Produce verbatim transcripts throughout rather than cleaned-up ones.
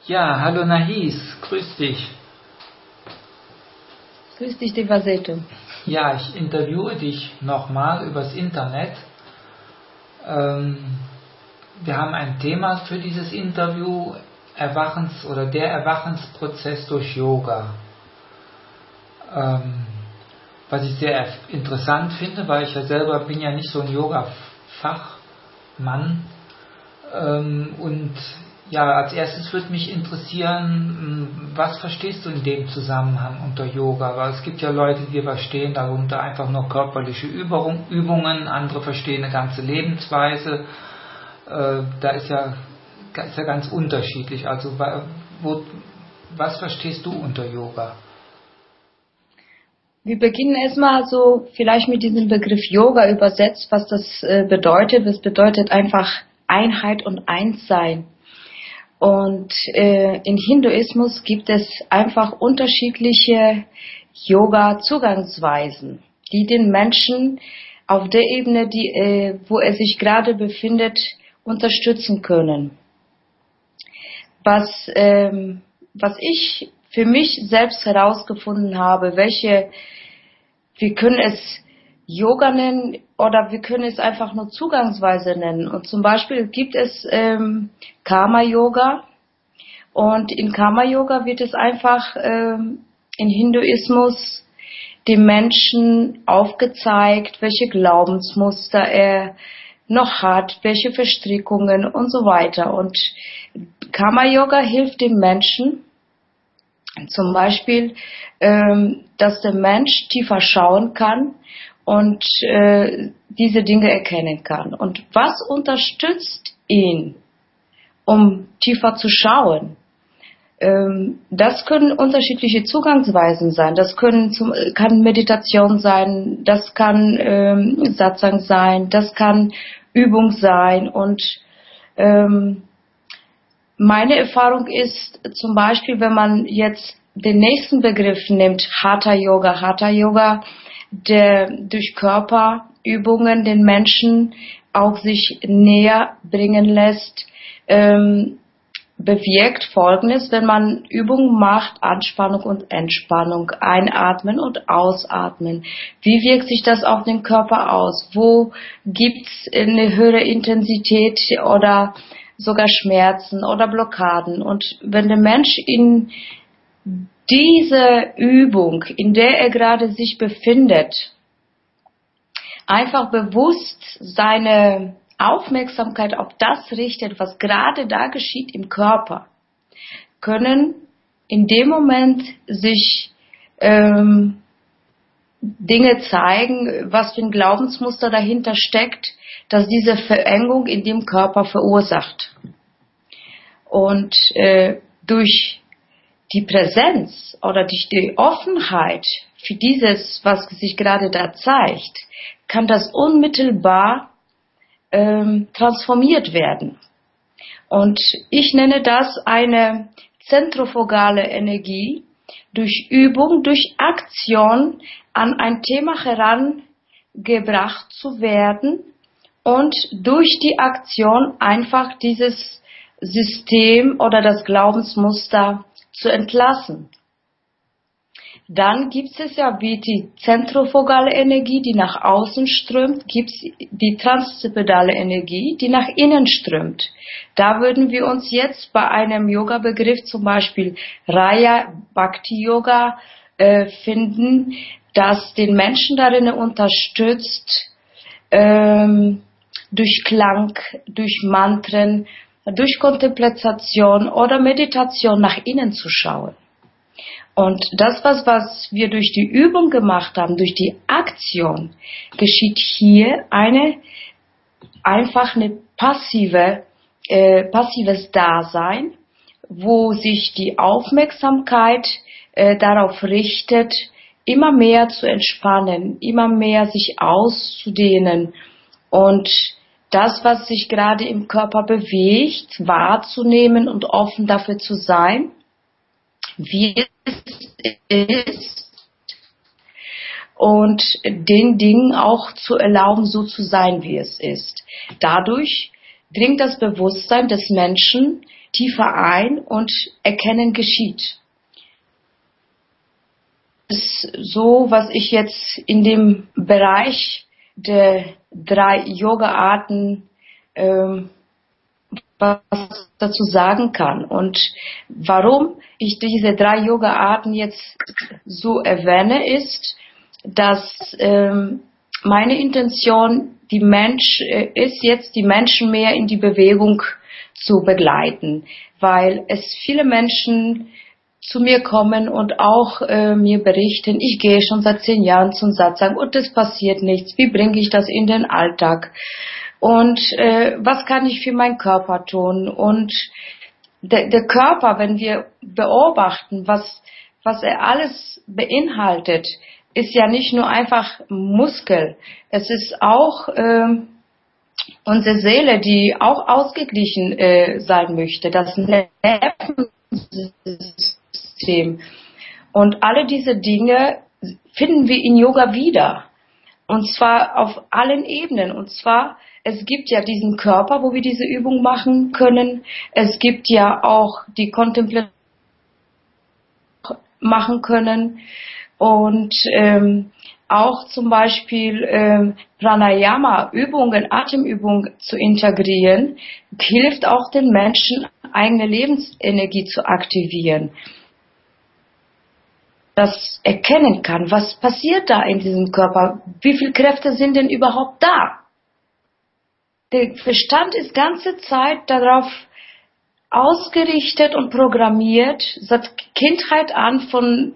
Ja, hallo Nahis, grüß dich. Grüß dich, Devasetu. Ja, ich interviewe dich nochmal übers Internet. Ähm, wir haben ein Thema für dieses Interview, Erwachens- oder der Erwachensprozess durch Yoga. Ähm, was ich sehr interessant finde, weil ich ja selber bin ja nicht so ein Yoga-Fachmann. Ähm, und ja, als erstes würde mich interessieren, was verstehst du in dem Zusammenhang unter Yoga? Weil es gibt ja Leute, die verstehen darunter einfach nur körperliche Übungen, andere verstehen eine ganze Lebensweise. Äh, da ist ja, ist ja ganz unterschiedlich. Also wo, was verstehst du unter Yoga? Wir beginnen erstmal so vielleicht mit diesem Begriff Yoga übersetzt, was das äh, bedeutet. Das bedeutet einfach Einheit und Einssein. Und äh, im Hinduismus gibt es einfach unterschiedliche Yoga-Zugangsweisen, die den Menschen auf der Ebene, die, äh, wo er sich gerade befindet, unterstützen können. Was, ähm, was ich für mich selbst herausgefunden habe, welche, wir können es Yoga nennen oder wir können es einfach nur Zugangsweise nennen. Und zum Beispiel gibt es ähm, Karma-Yoga und in Karma-Yoga wird es einfach ähm, in Hinduismus dem Menschen aufgezeigt, welche Glaubensmuster er noch hat, welche Verstrickungen und so weiter. Und Karma-Yoga hilft dem Menschen, zum Beispiel, ähm, dass der Mensch tiefer schauen kann und äh, diese Dinge erkennen kann. Und was unterstützt ihn, um tiefer zu schauen? Ähm, das können unterschiedliche Zugangsweisen sein. Das können zum, kann Meditation sein, das kann ähm, Satsang sein, das kann Übung sein. Und ähm, meine Erfahrung ist zum Beispiel, wenn man jetzt den nächsten Begriff nimmt, Hatha Yoga, Hatha Yoga, der durch Körperübungen den Menschen auch sich näher bringen lässt, ähm, bewirkt Folgendes: Wenn man Übungen macht, Anspannung und Entspannung, einatmen und ausatmen. Wie wirkt sich das auf den Körper aus? Wo gibt's eine höhere Intensität oder sogar Schmerzen oder Blockaden? Und wenn der Mensch in diese Übung, in der er gerade sich befindet, einfach bewusst seine Aufmerksamkeit auf das richtet, was gerade da geschieht im Körper, können in dem Moment sich ähm, Dinge zeigen, was für ein Glaubensmuster dahinter steckt, das diese Verengung in dem Körper verursacht. Und äh, durch die Präsenz oder durch die Offenheit für dieses, was sich gerade da zeigt, kann das unmittelbar ähm, transformiert werden. Und ich nenne das eine zentrifugale Energie, durch Übung, durch Aktion an ein Thema herangebracht zu werden und durch die Aktion einfach dieses System oder das Glaubensmuster zu entlassen. Dann gibt es ja wie die zentrifugale Energie, die nach außen strömt, gibt es die transzepidale Energie, die nach innen strömt. Da würden wir uns jetzt bei einem Yoga-Begriff, zum Beispiel Raya Bhakti Yoga, äh, finden, das den Menschen darin unterstützt, ähm, durch Klang, durch Mantren, durch Kontemplation oder Meditation nach innen zu schauen. Und das, was, was wir durch die Übung gemacht haben, durch die Aktion, geschieht hier eine, einfach eine passive, äh, passives Dasein, wo sich die Aufmerksamkeit äh, darauf richtet, immer mehr zu entspannen, immer mehr sich auszudehnen und das, was sich gerade im Körper bewegt, wahrzunehmen und offen dafür zu sein, wie es ist, und den Dingen auch zu erlauben, so zu sein, wie es ist. Dadurch dringt das Bewusstsein des Menschen tiefer ein und Erkennen geschieht. Das ist so, was ich jetzt in dem Bereich der drei Yoga-Arten ähm, was dazu sagen kann. Und warum ich diese drei Yoga-Arten jetzt so erwähne, ist, dass ähm, meine Intention die Mensch äh, ist, jetzt die Menschen mehr in die Bewegung zu begleiten, weil es viele Menschen zu mir kommen und auch äh, mir berichten, ich gehe schon seit zehn Jahren zum Satsang und es passiert nichts. Wie bringe ich das in den Alltag? Und äh, was kann ich für meinen Körper tun? Und der, der Körper, wenn wir beobachten, was, was er alles beinhaltet, ist ja nicht nur einfach Muskel. Es ist auch äh, unsere Seele, die auch ausgeglichen äh, sein möchte, das Nervensystem. Und alle diese Dinge finden wir in Yoga wieder. Und zwar auf allen Ebenen. Und zwar, es gibt ja diesen Körper, wo wir diese Übung machen können. Es gibt ja auch die Kontemplation machen können. Und ähm, auch zum Beispiel ähm, Pranayama-Übungen, Atemübungen zu integrieren, hilft auch den Menschen, eigene Lebensenergie zu aktivieren. Das erkennen kann, was passiert da in diesem Körper, wie viele Kräfte sind denn überhaupt da? Der Verstand ist ganze Zeit darauf ausgerichtet und programmiert, seit Kindheit an von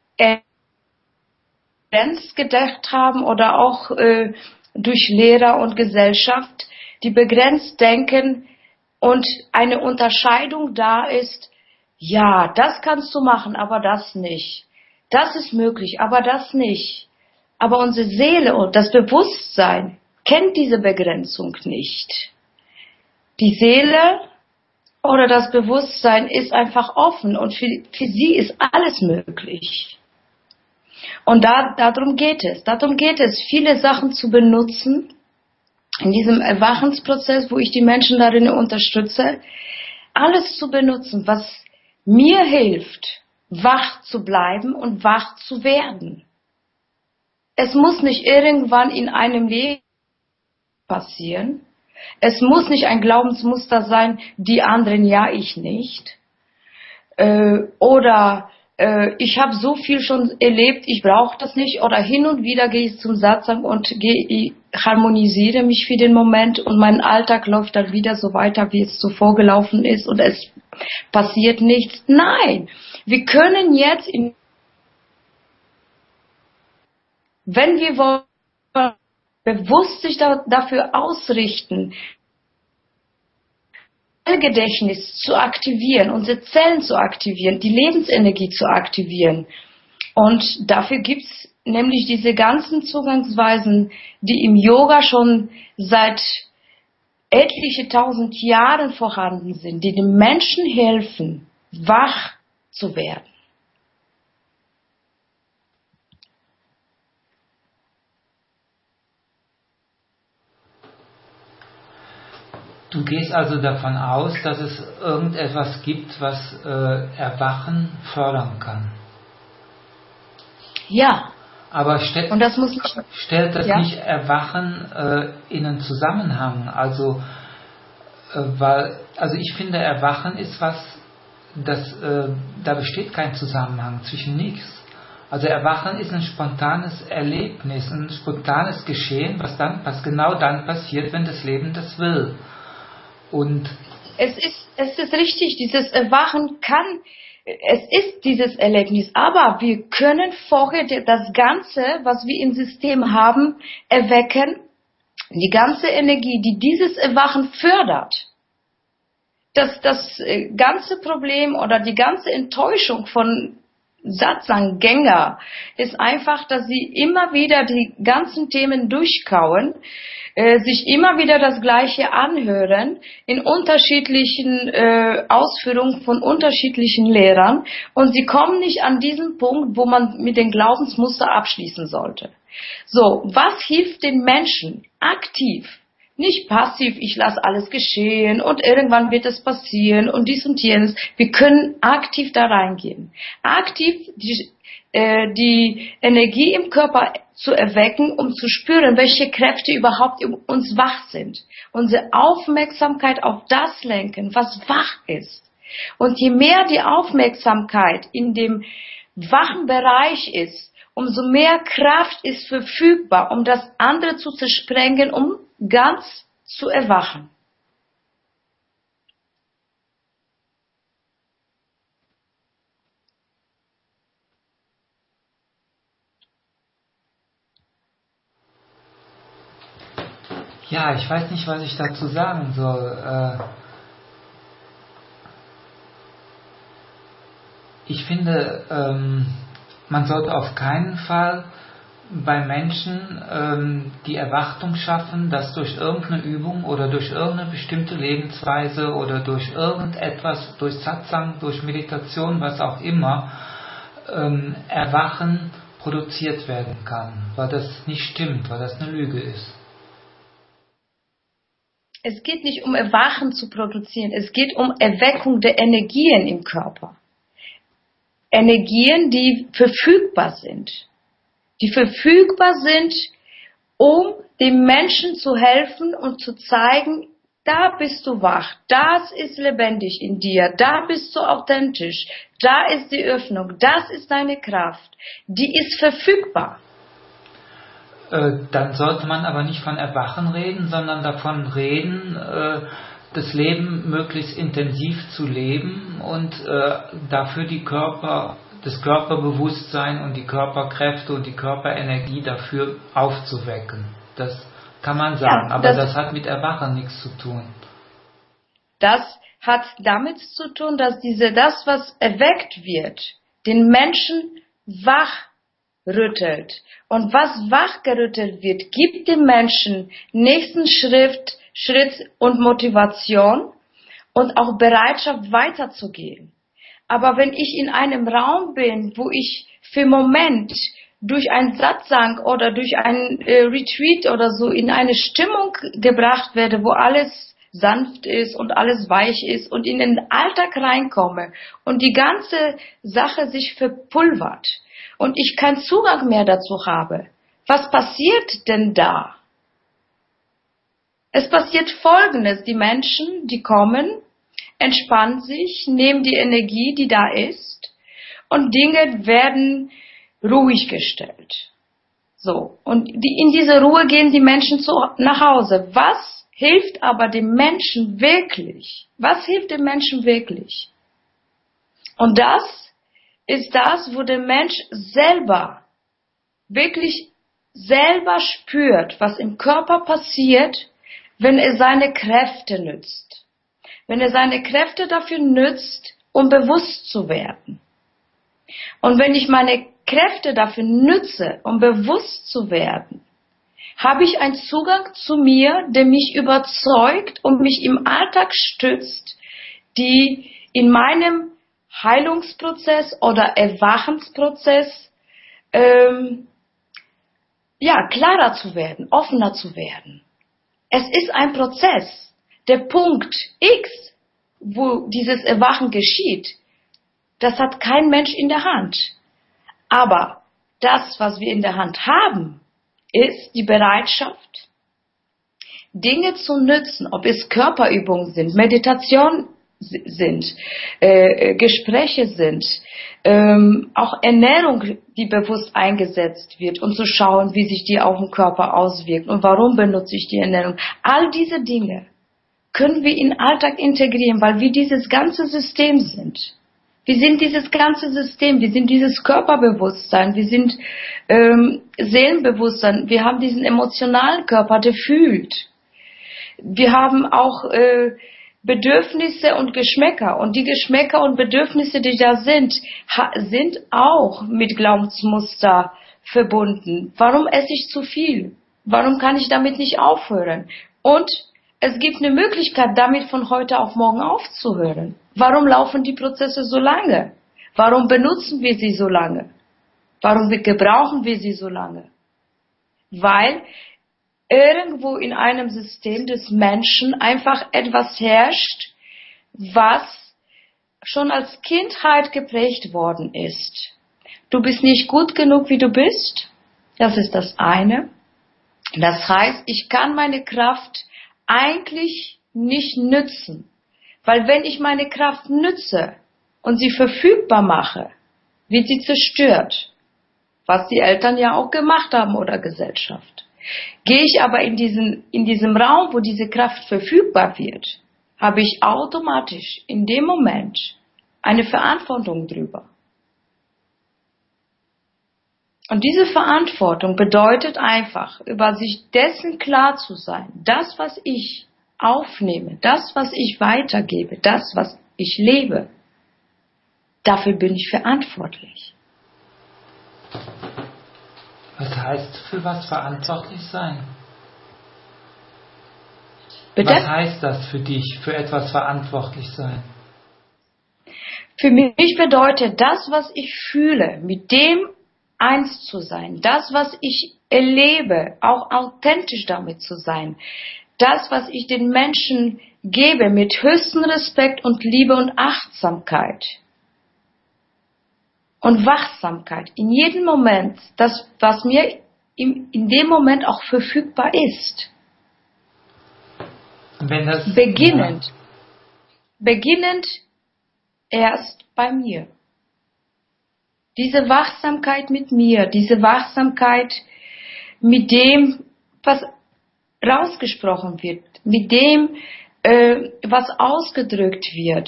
begrenzt gedacht haben oder auch äh, durch Lehrer und Gesellschaft, die begrenzt denken und eine Unterscheidung da ist, ja, das kannst du machen, aber das nicht. Das ist möglich, aber das nicht. Aber unsere Seele und das Bewusstsein kennt diese Begrenzung nicht. Die Seele oder das Bewusstsein ist einfach offen und für, für sie ist alles möglich. Und da, darum geht es. Darum geht es, viele Sachen zu benutzen, in diesem Erwachensprozess, wo ich die Menschen darin unterstütze, alles zu benutzen, was mir hilft, wach zu bleiben und wach zu werden. Es muss nicht irgendwann in einem Leben passieren. Es muss nicht ein Glaubensmuster sein, die anderen ja, ich nicht. Äh, oder äh, ich habe so viel schon erlebt, ich brauche das nicht. Oder hin und wieder gehe ich zum Satsang und gehe, ich harmonisiere mich für den Moment und mein Alltag läuft dann wieder so weiter, wie es zuvor gelaufen ist und es passiert nichts. Nein, wir können jetzt, in, wenn wir wollen, bewusst sich da, dafür ausrichten, Gedächtnis zu aktivieren, unsere Zellen zu aktivieren, die Lebensenergie zu aktivieren. Und dafür gibt's nämlich diese ganzen Zugangsweisen, die im Yoga schon seit etliche tausend Jahren vorhanden sind, die den Menschen helfen, wach zu werden. Du gehst also davon aus, dass es irgendetwas gibt, was äh, Erwachen fördern kann. Ja. Aber stellt, und das muss nicht, stellt das ja? nicht Erwachen äh, in einen Zusammenhang? Also, äh, weil, also ich finde, Erwachen ist was, das, äh, da besteht kein Zusammenhang zwischen nichts. Also Erwachen ist ein spontanes Erlebnis, ein spontanes Geschehen, was dann, was genau dann passiert, wenn das Leben das will. Und es ist, es ist richtig, dieses Erwachen kann, es ist dieses Erlebnis, aber wir können vorher das Ganze, was wir im System haben, erwecken, die ganze Energie, die dieses Erwachen fördert. Das, das ganze Problem oder die ganze Enttäuschung von Satsanggänger ist einfach, dass sie immer wieder die ganzen Themen durchkauen, äh, sich immer wieder das Gleiche anhören, in unterschiedlichen äh, Ausführungen von unterschiedlichen Lehrern und sie kommen nicht an diesen Punkt, wo man mit den Glaubensmuster abschließen sollte. So, was hilft den Menschen aktiv? Nicht passiv, ich lasse alles geschehen und irgendwann wird es passieren und dies und jenes. Wir können aktiv da reingehen. Aktiv die, äh, die Energie im Körper zu erwecken, um zu spüren, welche Kräfte überhaupt in uns wach sind. Unsere Aufmerksamkeit auf das lenken, was wach ist. Und je mehr die Aufmerksamkeit in dem wachen Bereich ist, umso mehr Kraft ist verfügbar, um das andere zu zersprengen, um ganz zu erwachen. Ja, ich weiß nicht, was ich dazu sagen soll. Äh, ich finde, ähm, man sollte auf keinen Fall bei Menschen ähm, die Erwartung schaffen, dass durch irgendeine Übung oder durch irgendeine bestimmte Lebensweise oder durch irgendetwas, durch Satsang, durch Meditation, was auch immer, ähm, Erwachen produziert werden kann, weil das nicht stimmt, weil das eine Lüge ist. Es geht nicht um Erwachen zu produzieren, es geht um Erweckung der Energien im Körper. Energien, die verfügbar sind. Die verfügbar sind, um dem Menschen zu helfen und zu zeigen, da bist du wach, das ist lebendig in dir, da bist du authentisch, da ist die Öffnung, das ist deine Kraft, die ist verfügbar. Äh, dann sollte man aber nicht von Erwachen reden, sondern davon reden, äh, das Leben möglichst intensiv zu leben und äh, dafür die Körper, das Körperbewusstsein und die Körperkräfte und die Körperenergie dafür aufzuwecken. Das kann man sagen, ja, aber das, das hat mit Erwachen nichts zu tun. Das hat damit zu tun, dass diese, das, was erweckt wird, den Menschen wach rüttelt. Und was wachgerüttelt wird, gibt dem Menschen nächsten Schritt, Schritt und Motivation und auch Bereitschaft weiterzugehen. Aber wenn ich in einem Raum bin, wo ich für einen Moment durch ein Satsang oder durch ein äh, Retreat oder so in eine Stimmung gebracht werde, wo alles sanft ist und alles weich ist und in den Alltag reinkomme und die ganze Sache sich verpulvert und ich keinen Zugang mehr dazu habe, was passiert denn da? Es passiert Folgendes, die Menschen, die kommen, entspannen sich, nehmen die Energie, die da ist und Dinge werden ruhig gestellt. So, und die, in diese Ruhe gehen die Menschen zu, nach Hause. Was hilft aber dem Menschen wirklich? Was hilft dem Menschen wirklich? Und das ist das, wo der Mensch selber, wirklich selber spürt, was im Körper passiert, wenn er seine Kräfte nützt. Wenn er seine Kräfte dafür nützt, um bewusst zu werden. Und wenn ich meine Kräfte dafür nütze, um bewusst zu werden, habe ich einen Zugang zu mir, der mich überzeugt und mich im Alltag stützt, die in meinem Heilungsprozess oder Erwachensprozess ähm, ja, klarer zu werden, offener zu werden. Es ist ein Prozess. Der Punkt X, wo dieses Erwachen geschieht, das hat kein Mensch in der Hand. Aber das, was wir in der Hand haben, ist die Bereitschaft, Dinge zu nützen, ob es Körperübungen sind, Meditation sind, äh, Gespräche sind, ähm, auch Ernährung, die bewusst eingesetzt wird, um zu schauen, wie sich die auf den Körper auswirkt und warum benutze ich die Ernährung. All diese Dinge können wir in den Alltag integrieren, weil wir dieses ganze System sind. Wir sind dieses ganze System, wir sind dieses Körperbewusstsein, wir sind ähm, Seelenbewusstsein, wir haben diesen emotionalen Körper, der fühlt. Wir haben auch äh, Bedürfnisse und Geschmäcker und die Geschmäcker und Bedürfnisse, die da sind, ha- sind auch mit Glaubensmuster verbunden. Warum esse ich zu viel? Warum kann ich damit nicht aufhören? Und es gibt eine Möglichkeit, damit von heute auf morgen aufzuhören. Warum laufen die Prozesse so lange? Warum benutzen wir sie so lange? Warum gebrauchen wir sie so lange? Weil irgendwo in einem System des Menschen einfach etwas herrscht, was schon als Kindheit geprägt worden ist. Du bist nicht gut genug, wie du bist. Das ist das eine. Das heißt, ich kann meine Kraft eigentlich nicht nützen. Weil wenn ich meine Kraft nütze und sie verfügbar mache, wird sie zerstört. Was die Eltern ja auch gemacht haben oder Gesellschaft. Gehe ich aber in diesen, in diesem Raum, wo diese Kraft verfügbar wird, habe ich automatisch in dem Moment eine Verantwortung drüber. Und diese Verantwortung bedeutet einfach, über sich dessen klar zu sein, das, was ich aufnehme, das, was ich weitergebe, das, was ich lebe, dafür bin ich verantwortlich. Was heißt für was verantwortlich sein? Bitte? Was heißt das für dich, für etwas verantwortlich sein? Für mich bedeutet das, was ich fühle, mit dem eins zu sein, das, was ich erlebe, auch authentisch damit zu sein, das, was ich den Menschen gebe, mit höchstem Respekt und Liebe und Achtsamkeit und Wachsamkeit, in jedem Moment, das, was mir in, in dem Moment auch verfügbar ist. Wenn das, beginnend, ja. beginnend erst bei mir. Diese Wachsamkeit mit mir, diese Wachsamkeit mit dem, was rausgesprochen wird, mit dem, äh, was ausgedrückt wird,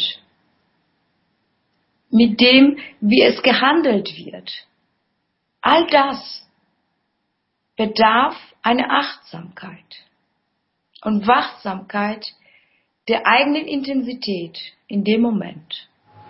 mit dem, wie es gehandelt wird. All das bedarf einer Achtsamkeit und Wachsamkeit der eigenen Intensität in dem Moment.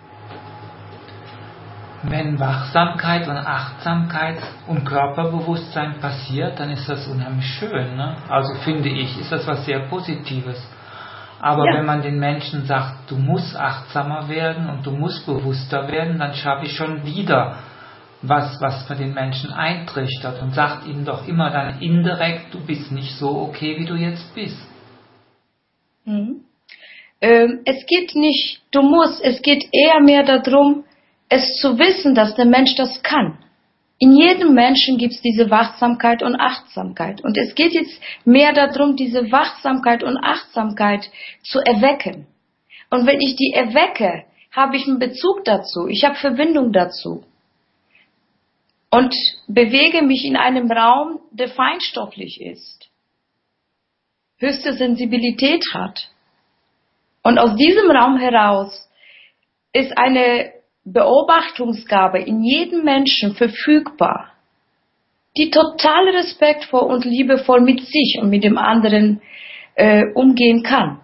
Wenn Wachsamkeit und Achtsamkeit und Körperbewusstsein passiert, dann ist das unheimlich schön. Ne? Also finde ich, ist das was sehr Positives. Aber Ja. wenn man den Menschen sagt, du musst achtsamer werden und du musst bewusster werden, dann schaffe ich schon wieder was, was bei den Menschen eintrichtert und sagt ihnen doch immer dann indirekt, du bist nicht so okay, wie du jetzt bist. Mhm. Ähm, es geht nicht, du musst, es geht eher mehr darum, es zu wissen, dass der Mensch das kann. In jedem Menschen gibt es diese Wachsamkeit und Achtsamkeit. Und es geht jetzt mehr darum, diese Wachsamkeit und Achtsamkeit zu erwecken. Und wenn ich die erwecke, habe ich einen Bezug dazu. Ich habe Verbindung dazu. Und bewege mich in einem Raum, der feinstofflich ist. Höchste Sensibilität hat. Und aus diesem Raum heraus ist eine Beobachtungsgabe in jedem Menschen verfügbar, die total respektvoll und liebevoll mit sich und mit dem anderen äh, umgehen kann.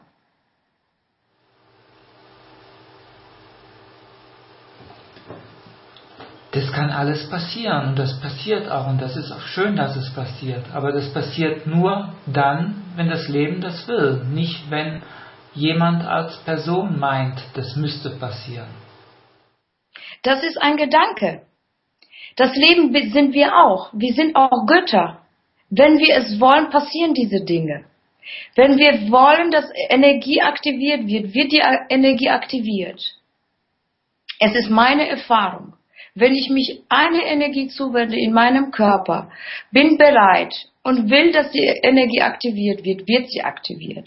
Das kann alles passieren und das passiert auch und das ist auch schön, dass es passiert. Aber das passiert nur dann, wenn das Leben das will, nicht wenn jemand als Person meint, das müsste passieren. Das ist ein Gedanke. Das Leben sind wir auch. Wir sind auch Götter. Wenn wir es wollen, passieren diese Dinge. Wenn wir wollen, dass Energie aktiviert wird, wird die Energie aktiviert. Es ist meine Erfahrung. Wenn ich mich eine Energie zuwende in meinem Körper, bin bereit und will, dass die Energie aktiviert wird, wird sie aktiviert.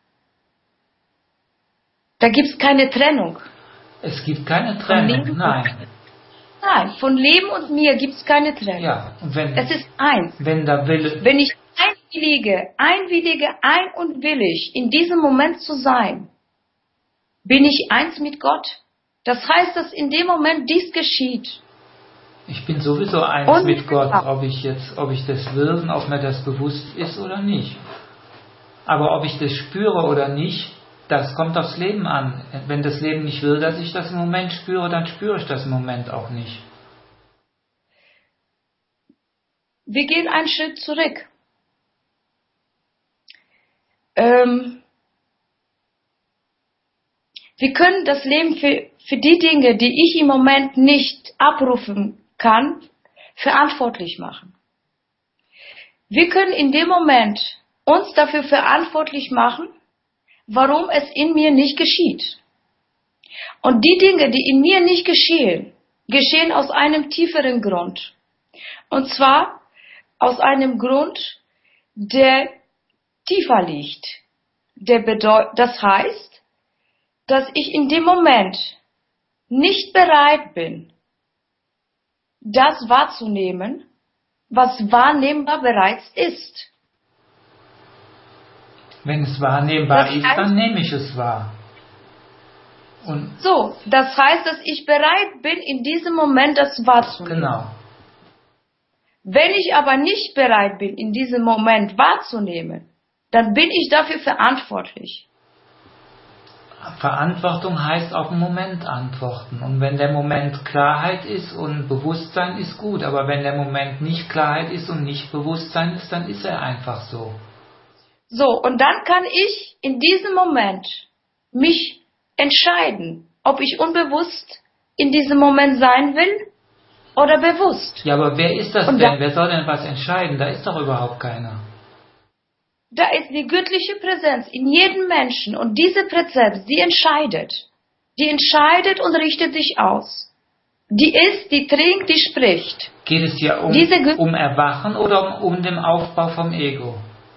Da gibt es keine Trennung. Es gibt keine Trennung, nein. Nein, von Leben und mir gibt es keine Trennung. Ja, und wenn, es ist eins. Wenn der Wille, wenn ich einwillige, einwillige, ein und willig, in diesem Moment zu sein, bin ich eins mit Gott. Das heißt, dass in dem Moment dies geschieht. Ich bin sowieso eins und mit Gott, ob ich jetzt, ob ich das will und ob mir das bewusst ist oder nicht. Aber ob ich das spüre oder nicht, das kommt aufs Leben an. Wenn das Leben nicht will, dass ich das im Moment spüre, dann spüre ich das im Moment auch nicht. Wir gehen einen Schritt zurück. Ähm, wir können das Leben für, für die Dinge, die ich im Moment nicht abrufen kann, verantwortlich machen. Wir können in dem Moment uns dafür verantwortlich machen, warum es in mir nicht geschieht. Und die Dinge, die in mir nicht geschehen, geschehen aus einem tieferen Grund. Und zwar aus einem Grund, der tiefer liegt. Der bedeut- das heißt, dass ich in dem Moment nicht bereit bin, das wahrzunehmen, was wahrnehmbar bereits ist. Wenn es wahrnehmbar Das ist, heißt- dann nehme ich es wahr. Und So, das heißt, dass ich bereit bin, in diesem Moment das wahrzunehmen. genau. Wenn ich aber nicht bereit bin, in diesem Moment wahrzunehmen, dann bin ich dafür verantwortlich. Verantwortung heißt auf den Moment antworten. Und wenn der Moment Klarheit ist und Bewusstsein ist gut, aber wenn der Moment nicht Klarheit ist und nicht Bewusstsein ist, dann ist er einfach so. So, und dann kann ich in diesem Moment mich entscheiden, ob ich unbewusst in diesem Moment sein will oder bewusst. Ja, aber wer ist das Und denn? da- Wer soll denn was entscheiden? Da ist doch überhaupt keiner. Da ist die göttliche Präsenz in jedem Menschen und diese Präsenz, die entscheidet. Die entscheidet und richtet sich aus. Die ist, die trinkt, die spricht. Geht es hier um, Diese Gü- um Erwachen oder um, um den Aufbau vom Ego?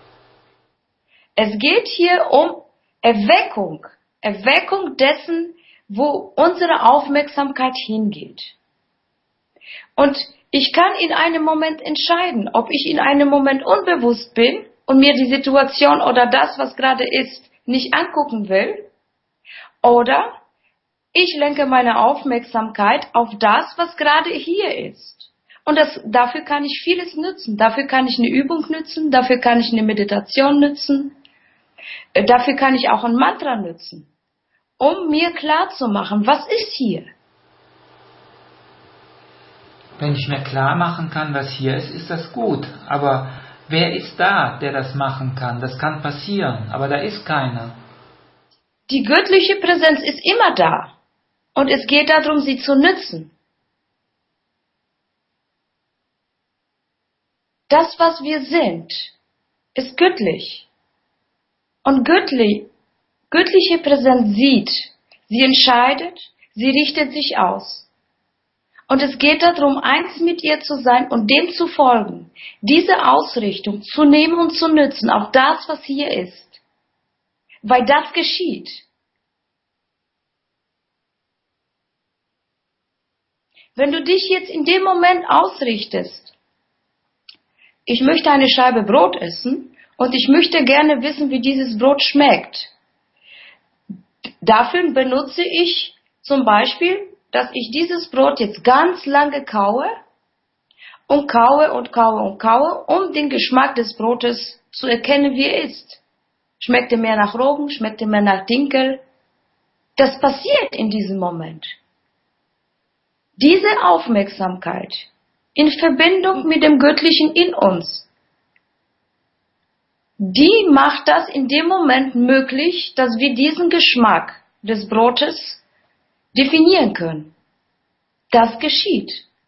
Es geht hier um Erweckung. Erweckung dessen, wo unsere Aufmerksamkeit hingeht. Und ich kann in einem Moment entscheiden, ob ich in einem Moment unbewusst bin und mir die Situation oder das, was gerade ist, nicht angucken will, oder ich lenke meine Aufmerksamkeit auf das, was gerade hier ist. Und das, dafür kann ich vieles nützen. Dafür kann ich eine Übung nützen, dafür kann ich eine Meditation nützen, äh, dafür kann ich auch ein Mantra nützen, um mir klarzumachen, was ist hier. Wenn ich mir klar machen kann, was hier ist, ist das gut. Aber wer ist da, der das machen kann? Das kann passieren, aber da ist keiner. Die göttliche Präsenz ist immer da. Und es geht darum, sie zu nützen. Das, was wir sind, ist göttlich. Und göttlich, göttliche Präsenz sieht, sie entscheidet, sie richtet sich aus. Und es geht darum, eins mit ihr zu sein und dem zu folgen, diese Ausrichtung zu nehmen und zu nützen auf das, was hier ist. Weil das geschieht. Wenn du dich jetzt in dem Moment ausrichtest, ich möchte eine Scheibe Brot essen und ich möchte gerne wissen, wie dieses Brot schmeckt. Dafür benutze ich zum Beispiel, dass ich dieses Brot jetzt ganz lange kaue und kaue und kaue und kaue, um den Geschmack des Brotes zu erkennen, wie er ist. Schmeckt er mehr nach Roggen, schmeckt er mehr nach Dinkel? Das passiert in diesem Moment. Diese Aufmerksamkeit in Verbindung mit dem Göttlichen in uns, die macht das in dem Moment möglich, dass wir diesen Geschmack des Brotes definieren können. Das geschieht.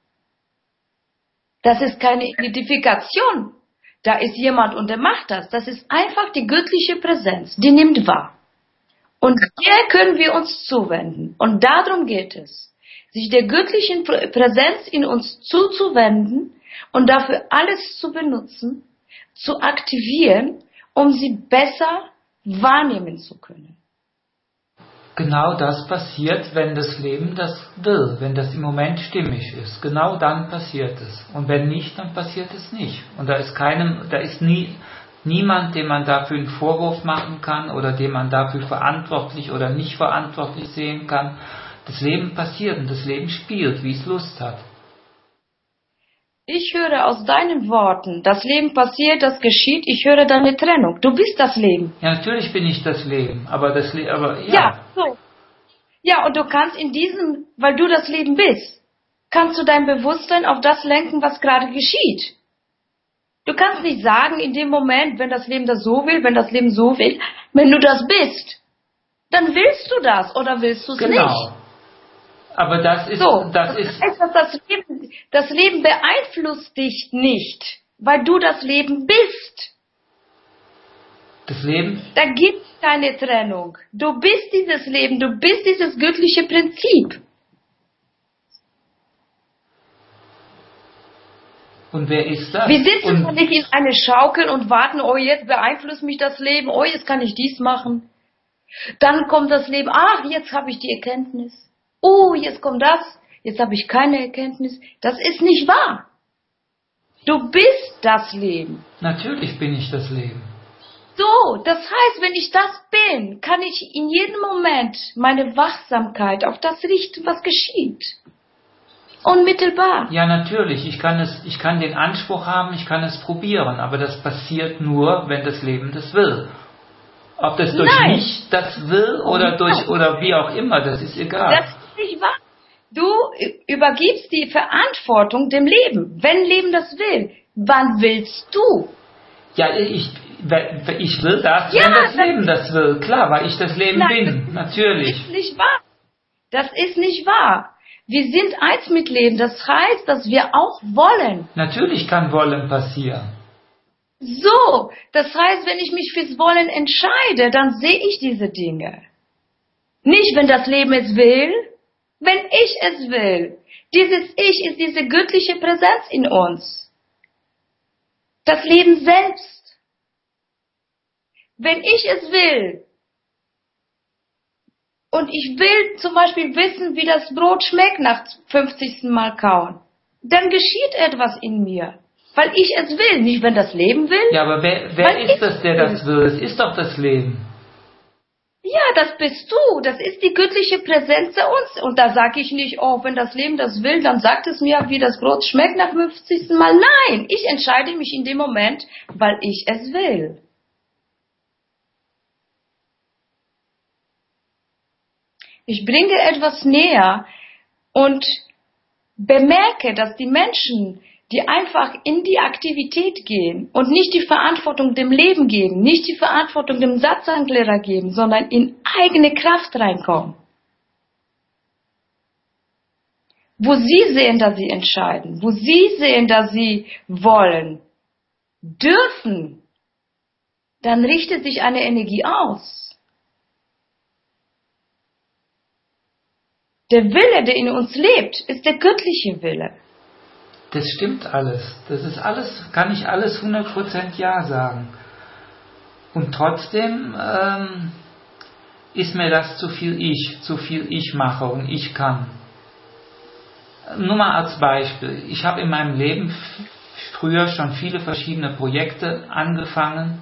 Das ist keine Identifikation. Da ist jemand und der macht das. Das ist einfach die göttliche Präsenz, die nimmt wahr. Und der können wir uns zuwenden. Und darum geht es, sich der göttlichen Präsenz in uns zuzuwenden und dafür alles zu benutzen, zu aktivieren, um sie besser wahrnehmen zu können. Genau das passiert, wenn das Leben das will, wenn das im Moment stimmig ist. Genau dann passiert es. Und wenn nicht, dann passiert es nicht. Und da ist keinem, da ist nie, niemand, dem man dafür einen Vorwurf machen kann oder dem man dafür verantwortlich oder nicht verantwortlich sehen kann. Das Leben passiert und das Leben spielt, wie es Lust hat. Ich höre aus deinen Worten, das Leben passiert, das geschieht, ich höre deine Trennung. Du bist das Leben. Ja, natürlich bin ich das Leben, aber das Le- aber ja. Ja, so. Ja, und du kannst in diesem, weil du das Leben bist, kannst du dein Bewusstsein auf das lenken, was gerade geschieht. Du kannst nicht sagen, in dem Moment, wenn das Leben das so will, wenn das Leben so will, wenn du das bist, dann willst du das oder willst du es Genau. nicht. Aber das ist, So, das ist, heißt, dass das Leben, das Leben beeinflusst dich nicht, weil du das Leben bist. Das Leben? Da gibt es keine Trennung. Du bist dieses Leben, du bist dieses göttliche Prinzip. Und wer ist das? Wir sitzen und nicht in eine Schaukel und warten, oh, jetzt beeinflusst mich das Leben, oh, jetzt kann ich dies machen. Dann kommt das Leben, ach, jetzt habe ich die Erkenntnis. Oh, jetzt kommt das, jetzt habe ich keine Erkenntnis. Das ist nicht wahr. Du bist das Leben. Natürlich bin ich das Leben. So, das heißt, wenn ich das bin, kann ich in jedem Moment meine Wachsamkeit auf das richten, was geschieht. Unmittelbar. Ja, natürlich. Ich kann es, ich kann den Anspruch haben, ich kann es probieren, aber das passiert nur, wenn das Leben das will. Ob das durch Nein. mich das will oder durch oder wie auch immer, das ist egal. Das ist nicht wahr. Du übergibst die Verantwortung dem Leben. Wenn Leben das will, wann willst du? Ja, ich, ich will das, Ja, wenn das, das Leben das will. Klar, weil ich das Leben Nein, bin. Natürlich. Das ist nicht wahr. Das ist nicht wahr. Wir sind eins mit Leben. Das heißt, dass wir auch wollen. Natürlich kann Wollen passieren. So, das heißt, wenn ich mich fürs Wollen entscheide, dann sehe ich diese Dinge. Nicht, wenn das Leben es will, wenn ich es will. Dieses Ich ist diese göttliche Präsenz in uns. Das Leben selbst. Wenn ich es will, und ich will zum Beispiel wissen, wie das Brot schmeckt nach fünfzigsten Mal kauen, dann geschieht etwas in mir. Weil ich es will, nicht wenn das Leben will. Ja, aber wer, wer ist das, der das will? Es ist doch das Leben. Ja, das bist du. Das ist die göttliche Präsenz in uns. Und da sage ich nicht, oh, wenn das Leben das will, dann sagt es mir, wie das Brot schmeckt nach fünfzigsten Mal. Nein, ich entscheide mich in dem Moment, weil ich es will. Ich bringe etwas näher und bemerke, dass die Menschen, die einfach in die Aktivität gehen und nicht die Verantwortung dem Leben geben, nicht die Verantwortung dem Satzanglehrer geben, sondern in eigene Kraft reinkommen. Wo sie sehen, dass sie entscheiden, wo sie sehen, dass sie wollen, dürfen, dann richtet sich eine Energie aus. Der Wille, der in uns lebt, ist der göttliche Wille. Das stimmt alles. Das ist alles, kann ich alles hundert Prozent Ja sagen. Und trotzdem ähm, ist mir das zu viel Ich, zu viel Ich mache und ich kann. Nur mal als Beispiel. Ich habe in meinem Leben f- früher schon viele verschiedene Projekte angefangen,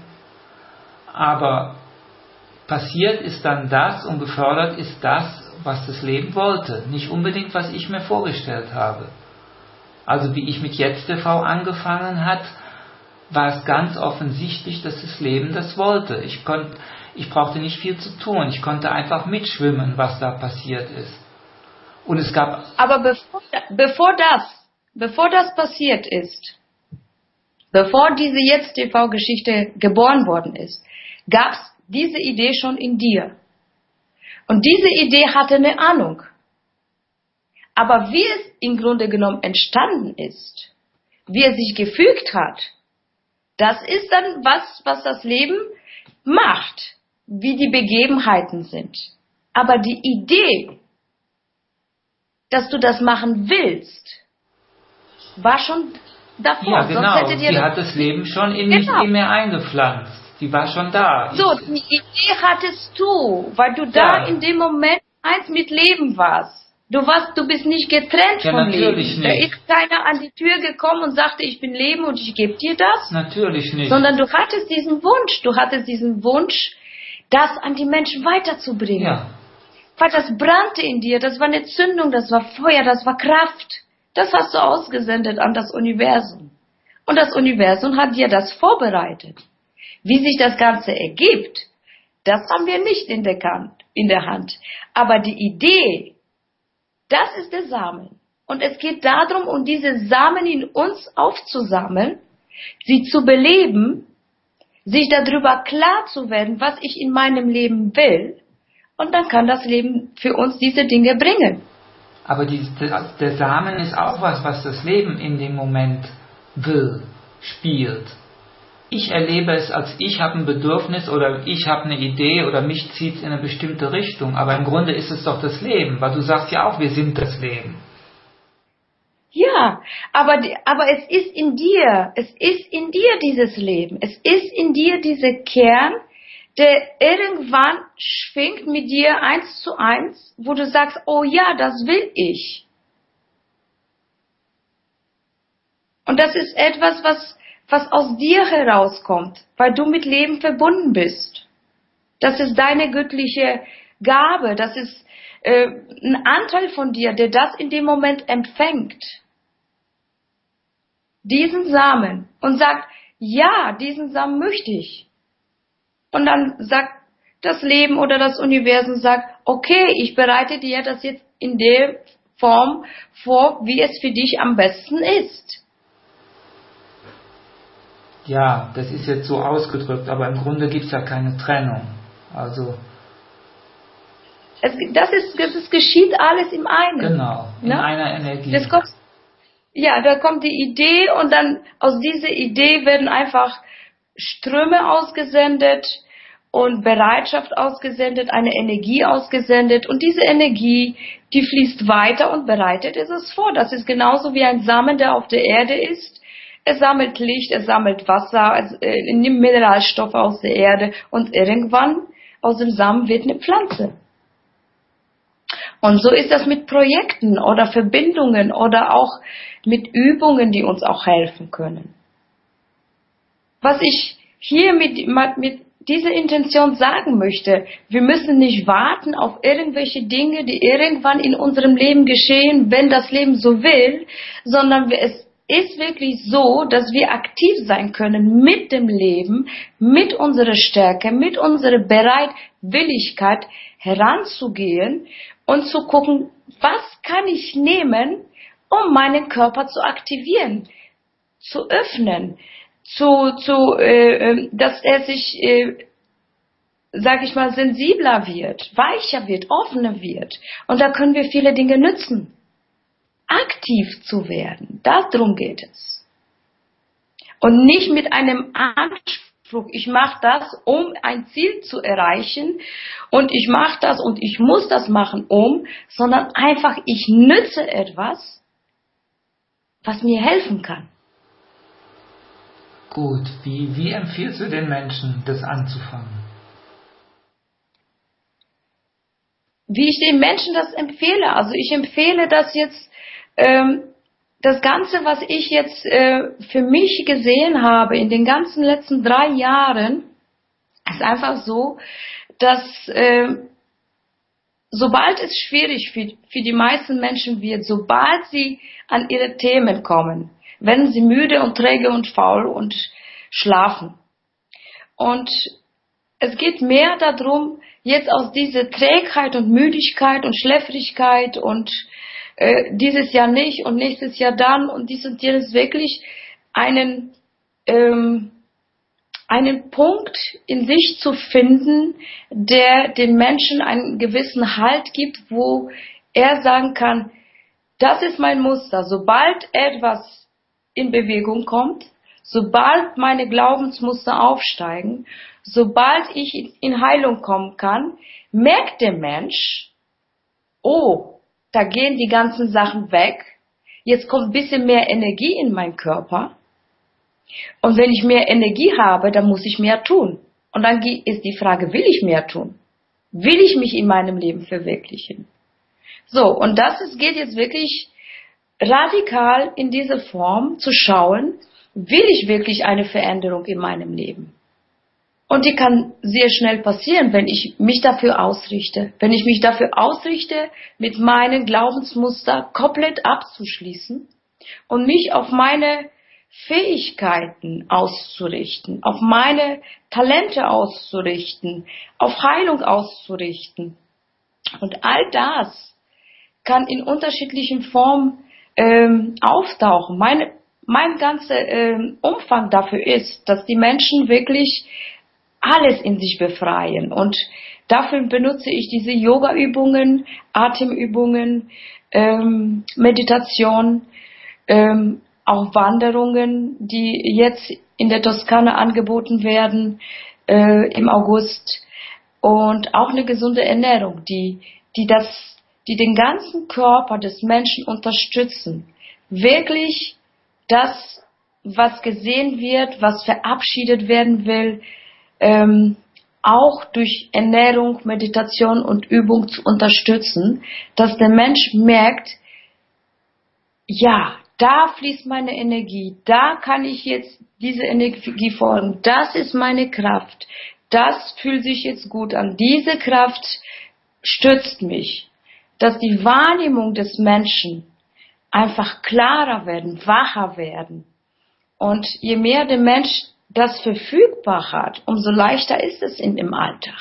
aber passiert ist dann das und gefördert ist das, was das Leben wollte. Nicht unbedingt, was ich mir vorgestellt habe. Also wie ich mit Jetzt T V angefangen hat, war es ganz offensichtlich, dass das Leben das wollte. Ich konnte, ich brauchte nicht viel zu tun. Ich konnte einfach mitschwimmen, was da passiert ist. Und es gab. Aber bevor, bevor das, bevor das passiert ist, bevor diese Jetzt T V-Geschichte geboren worden ist, gab es diese Idee schon in dir. Und diese Idee hatte eine Ahnung. Aber wie es im Grunde genommen entstanden ist, wie es sich gefügt hat, das ist dann was, was das Leben macht, wie die Begebenheiten sind. Aber die Idee, dass du das machen willst, war schon davor. Ja, genau. Sonst hätte dir Die das hat das Leben schon in genau. mich in mir eingepflanzt. Die war schon da. So, Ich, die Idee hattest du, weil du da Ja. in dem Moment eins mit Leben warst. Du warst, du bist nicht getrennt Ja, vom natürlich Leben. Da nicht. ist keiner an die Tür gekommen und sagte, ich bin Leben und ich gebe dir das. Natürlich nicht. Sondern du hattest diesen Wunsch, du hattest diesen Wunsch, das an die Menschen weiterzubringen. Ja. Weil das brannte in dir, das war eine Zündung, das war Feuer, das war Kraft. Das hast du ausgesendet an das Universum. Und das Universum hat dir das vorbereitet. Wie sich das Ganze ergibt, das haben wir nicht in der Hand. Aber die Idee, das ist der Samen. Und es geht darum, um diese Samen in uns aufzusammeln, sie zu beleben, sich darüber klar zu werden, was ich in meinem Leben will. Und dann kann das Leben für uns diese Dinge bringen. Aber die, der, der Samen ist auch was, was das Leben in dem Moment will, spielt. ich erlebe es als ich habe ein Bedürfnis oder ich habe eine Idee oder mich zieht es in eine bestimmte Richtung. Aber im Grunde ist es doch das Leben, weil du sagst ja auch, wir sind das Leben. Ja, aber, die, aber es ist in dir, es ist in dir dieses Leben, es ist in dir dieser Kern, der irgendwann schwingt mit dir eins zu eins, wo du sagst, oh ja, das will ich. Und das ist etwas, was, was aus dir herauskommt, weil du mit Leben verbunden bist. Das ist deine göttliche Gabe, das ist äh, ein Anteil von dir, der das in dem Moment empfängt. Diesen Samen und sagt, ja, diesen Samen möchte ich. Und dann sagt das Leben oder das Universum, sagt, okay, ich bereite dir das jetzt in der Form vor, wie es für dich am besten ist. Ja, das ist jetzt so ausgedrückt, aber im Grunde gibt es ja keine Trennung. Also es, das, ist, das geschieht alles im einen. Genau, in ne? einer Energie. Das kommt, ja, da kommt die Idee und dann aus dieser Idee werden einfach Ströme ausgesendet und Bereitschaft ausgesendet, eine Energie ausgesendet und diese Energie, die fließt weiter und bereitet es vor. Das ist genauso wie ein Samen, der auf der Erde ist. Es sammelt Licht, es sammelt Wasser, es äh, nimmt Mineralstoffe aus der Erde und irgendwann aus dem Samen wird eine Pflanze. Und so ist das mit Projekten oder Verbindungen oder auch mit Übungen, die uns auch helfen können. Was ich hier mit, mit dieser Intention sagen möchte, wir müssen nicht warten auf irgendwelche Dinge, die irgendwann in unserem Leben geschehen, wenn das Leben so will, sondern es ist wirklich so, dass wir aktiv sein können mit dem Leben, mit unserer Stärke, mit unserer Bereitwilligkeit heranzugehen und zu gucken, was kann ich nehmen, um meinen Körper zu aktivieren, zu öffnen, zu, zu, äh, dass er sich, äh, sag ich mal, sensibler wird, weicher wird, offener wird. Und da können wir viele Dinge nützen. Aktiv zu werden, darum geht es. Und nicht mit einem Anspruch, ich mache das, um ein Ziel zu erreichen und ich mache das und ich muss das machen, um, sondern einfach, ich nütze etwas, was mir helfen kann. Gut, wie, wie empfiehlst du den Menschen, das anzufangen? Wie ich den Menschen das empfehle, also ich empfehle das jetzt, ähm, das Ganze, was ich jetzt äh, für mich gesehen habe in den ganzen letzten drei Jahren, ist einfach so, dass äh, sobald es schwierig für, für die meisten Menschen wird, sobald sie an ihre Themen kommen, werden sie müde und träge und faul und schlafen. Und es geht mehr darum, jetzt aus dieser Trägheit und Müdigkeit und Schläfrigkeit und äh, dieses Jahr nicht und nächstes Jahr dann und dies und jenes wirklich einen, ähm, einen Punkt in sich zu finden, der den Menschen einen gewissen Halt gibt, wo er sagen kann, das ist mein Muster. Sobald etwas in Bewegung kommt, sobald meine Glaubensmuster aufsteigen, sobald ich in Heilung kommen kann, merkt der Mensch, oh, da gehen die ganzen Sachen weg, jetzt kommt ein bisschen mehr Energie in meinen Körper und wenn ich mehr Energie habe, dann muss ich mehr tun. Und dann ist die Frage, will ich mehr tun? Will ich mich in meinem Leben verwirklichen? So, und das ist, geht jetzt wirklich radikal in diese Form zu schauen, will ich wirklich eine Veränderung in meinem Leben? Und die kann sehr schnell passieren, wenn ich mich dafür ausrichte. Wenn ich mich dafür ausrichte, mit meinen Glaubensmuster komplett abzuschließen und mich auf meine Fähigkeiten auszurichten, auf meine Talente auszurichten, auf Heilung auszurichten. Und all das kann in unterschiedlichen Formen ähm, auftauchen. Meine, mein ganzer ähm, Umfang dafür ist, dass die Menschen wirklich alles in sich befreien. Und dafür benutze ich diese Yoga-Übungen, Atemübungen, ähm, Meditation, ähm, auch Wanderungen, die jetzt in der Toskana angeboten werden äh, im August. Und auch eine gesunde Ernährung, die, die, das, die den ganzen Körper des Menschen unterstützen. Wirklich das, was gesehen wird, was verabschiedet werden will, ähm, auch durch Ernährung, Meditation und Übung zu unterstützen, dass der Mensch merkt, ja, da fließt meine Energie, da kann ich jetzt diese Energie folgen, das ist meine Kraft, das fühlt sich jetzt gut an, diese Kraft stützt mich, dass die Wahrnehmung des Menschen einfach klarer werden, wacher werden. Und je mehr der Mensch das verfügbar hat, umso leichter ist es in dem Alltag.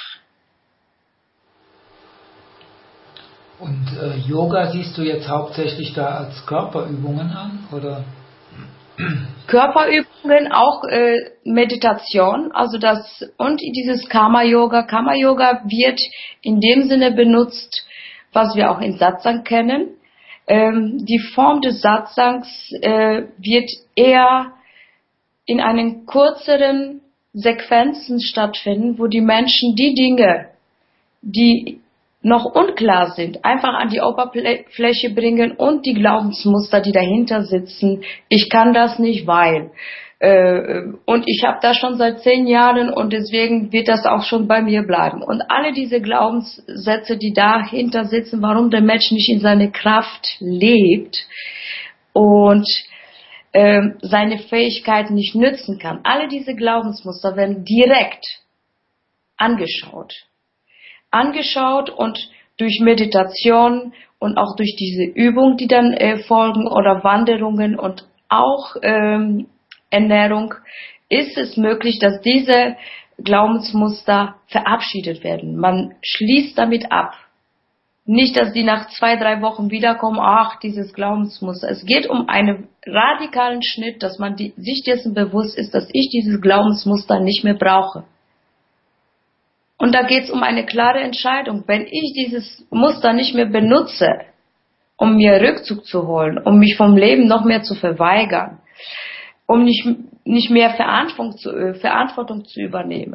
Und äh, Yoga siehst du jetzt hauptsächlich da als Körperübungen an, oder? Körperübungen, auch äh, Meditation, also das und dieses Karma-Yoga. Karma-Yoga wird in dem Sinne benutzt, was wir auch in Satsang kennen. Ähm, die Form des Satsangs äh, wird eher in einen kürzeren Sequenzen stattfinden, wo die Menschen die Dinge, die noch unklar sind, einfach an die Oberfläche bringen und die Glaubensmuster, die dahinter sitzen. Ich kann das nicht, weil. Äh, und ich habe das schon seit zehn Jahren und deswegen wird das auch schon bei mir bleiben. Und alle diese Glaubenssätze, die dahinter sitzen, warum der Mensch nicht in seine Kraft lebt und äh, seine Fähigkeiten nicht nützen kann, alle diese Glaubensmuster werden direkt angeschaut. angeschaut und durch Meditation und auch durch diese Übung, die dann äh, folgen oder Wanderungen und auch ähm, Ernährung, ist es möglich, dass diese Glaubensmuster verabschiedet werden. Man schließt damit ab. Nicht, dass die nach zwei, drei Wochen wiederkommen, ach, dieses Glaubensmuster. Es geht um einen radikalen Schnitt, dass man die, sich dessen bewusst ist, dass ich dieses Glaubensmuster nicht mehr brauche. Und da geht es um eine klare Entscheidung. Wenn ich dieses Muster nicht mehr benutze, um mir Rückzug zu holen, um mich vom Leben noch mehr zu verweigern, um nicht, nicht mehr Verantwortung zu, äh, Verantwortung zu übernehmen,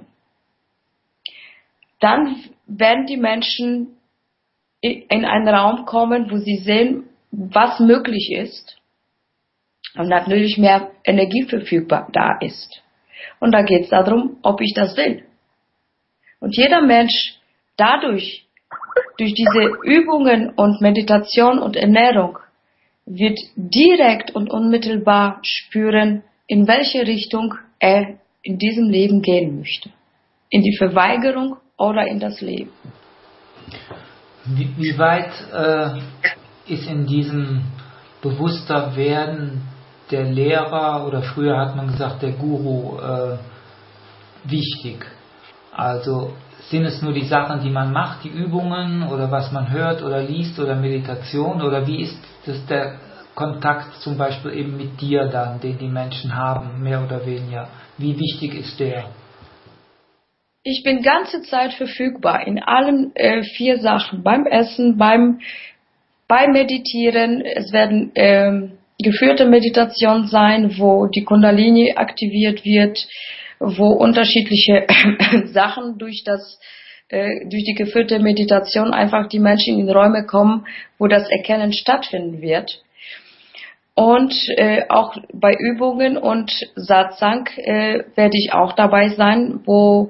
dann werden die Menschen in einen Raum kommen, wo sie sehen, was möglich ist und natürlich mehr Energie verfügbar da ist. Und da geht es darum, ob ich das will. Und jeder Mensch dadurch, durch diese Übungen und Meditation und Ernährung, wird direkt und unmittelbar spüren, in welche Richtung er in diesem Leben gehen möchte. In die Verweigerung oder in das Leben. Wie, wie weit äh, ist in diesem bewusster Werden der Lehrer oder früher hat man gesagt der Guru äh, wichtig? Also sind es nur die Sachen, die man macht, die Übungen oder was man hört oder liest oder Meditation, oder wie ist das der Kontakt zum Beispiel eben mit dir dann, den die Menschen haben, mehr oder weniger? Wie wichtig ist der? Ich bin ganze Zeit verfügbar in allen äh, vier Sachen, beim Essen, beim, beim Meditieren. Es werden ähm, geführte Meditationen sein, wo die Kundalini aktiviert wird, wo unterschiedliche Sachen durch das, äh, durch die geführte Meditation einfach die Menschen in Räume kommen, wo das Erkennen stattfinden wird. Und äh, auch bei Übungen und Satsang äh, werde ich auch dabei sein, wo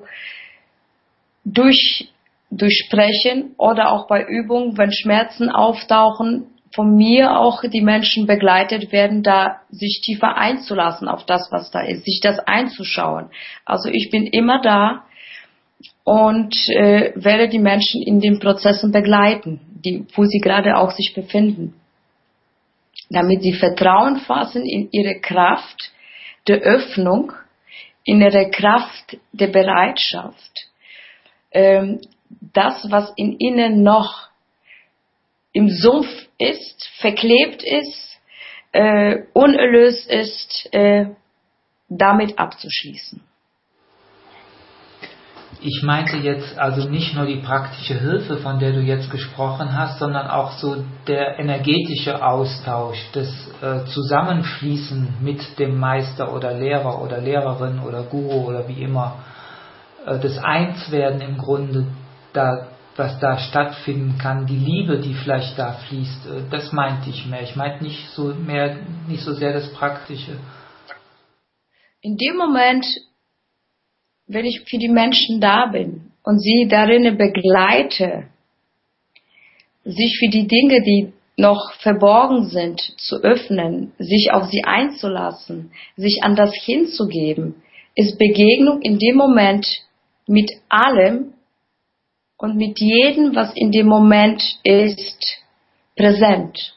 durch, durch Sprechen oder auch bei Übungen, wenn Schmerzen auftauchen, von mir auch die Menschen begleitet werden, da sich tiefer einzulassen auf das, was da ist, sich das einzuschauen. Also ich bin immer da und äh, werde die Menschen in den Prozessen begleiten, die, wo sie gerade auch sich befinden, damit sie Vertrauen fassen in ihre Kraft der Öffnung, in ihre Kraft der Bereitschaft, ähm, das, was in ihnen noch im Sumpf ist, verklebt ist, äh, unerlöst ist, äh, damit abzuschließen. Ich meinte jetzt also nicht nur die praktische Hilfe, von der du jetzt gesprochen hast, sondern auch so der energetische Austausch, das äh, Zusammenfließen mit dem Meister oder Lehrer oder Lehrerin oder Guru oder wie immer, äh, das Einswerden im Grunde, da, was da stattfinden kann, die Liebe, die vielleicht da fließt, äh, das meinte ich mehr. Ich meinte nicht so mehr, nicht so sehr das Praktische. In dem Moment, wenn ich für die Menschen da bin und sie darin begleite, sich für die Dinge, die noch verborgen sind, zu öffnen, sich auf sie einzulassen, sich an das hinzugeben, ist Begegnung in dem Moment mit allem und mit jedem, was in dem Moment ist, präsent.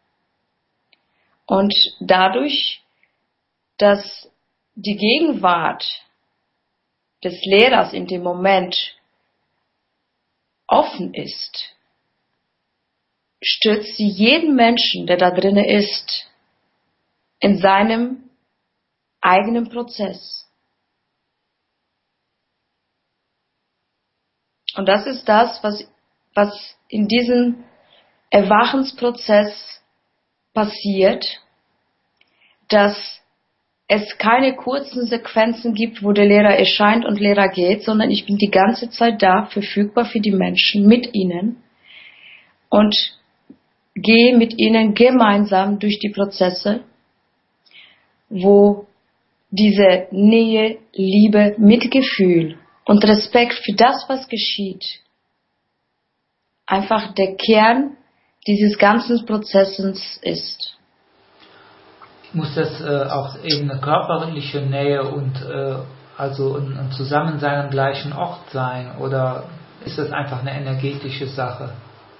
Und dadurch, dass die Gegenwart des Lehrers in dem Moment offen ist, stützt sie jeden Menschen, der da drinnen ist, in seinem eigenen Prozess. Und das ist das, was, was in diesem Erwachensprozess passiert, dass es keine kurzen Sequenzen gibt, wo der Lehrer erscheint und Lehrer geht, sondern ich bin die ganze Zeit da, verfügbar für die Menschen, mit ihnen und gehe mit ihnen gemeinsam durch die Prozesse, wo diese Nähe, Liebe, Mitgefühl und Respekt für das, was geschieht, einfach der Kern dieses ganzen Prozesses ist. Muss das äh, auch eben eine körperliche Nähe und äh, also ein, ein Zusammensein am gleichen Ort sein, oder ist das einfach eine energetische Sache?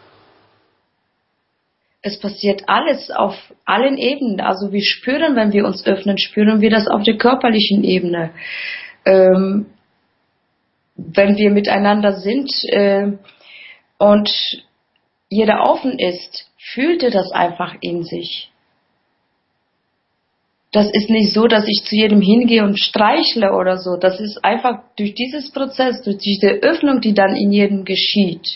Es passiert alles auf allen Ebenen. Also wir spüren, wenn wir uns öffnen, spüren wir das auf der körperlichen Ebene. Ähm, wenn wir miteinander sind äh, und jeder offen ist, fühlt er das einfach in sich. Das ist nicht so, dass ich zu jedem hingehe und streichle oder so. Das ist einfach durch dieses Prozess, durch diese Öffnung, die dann in jedem geschieht,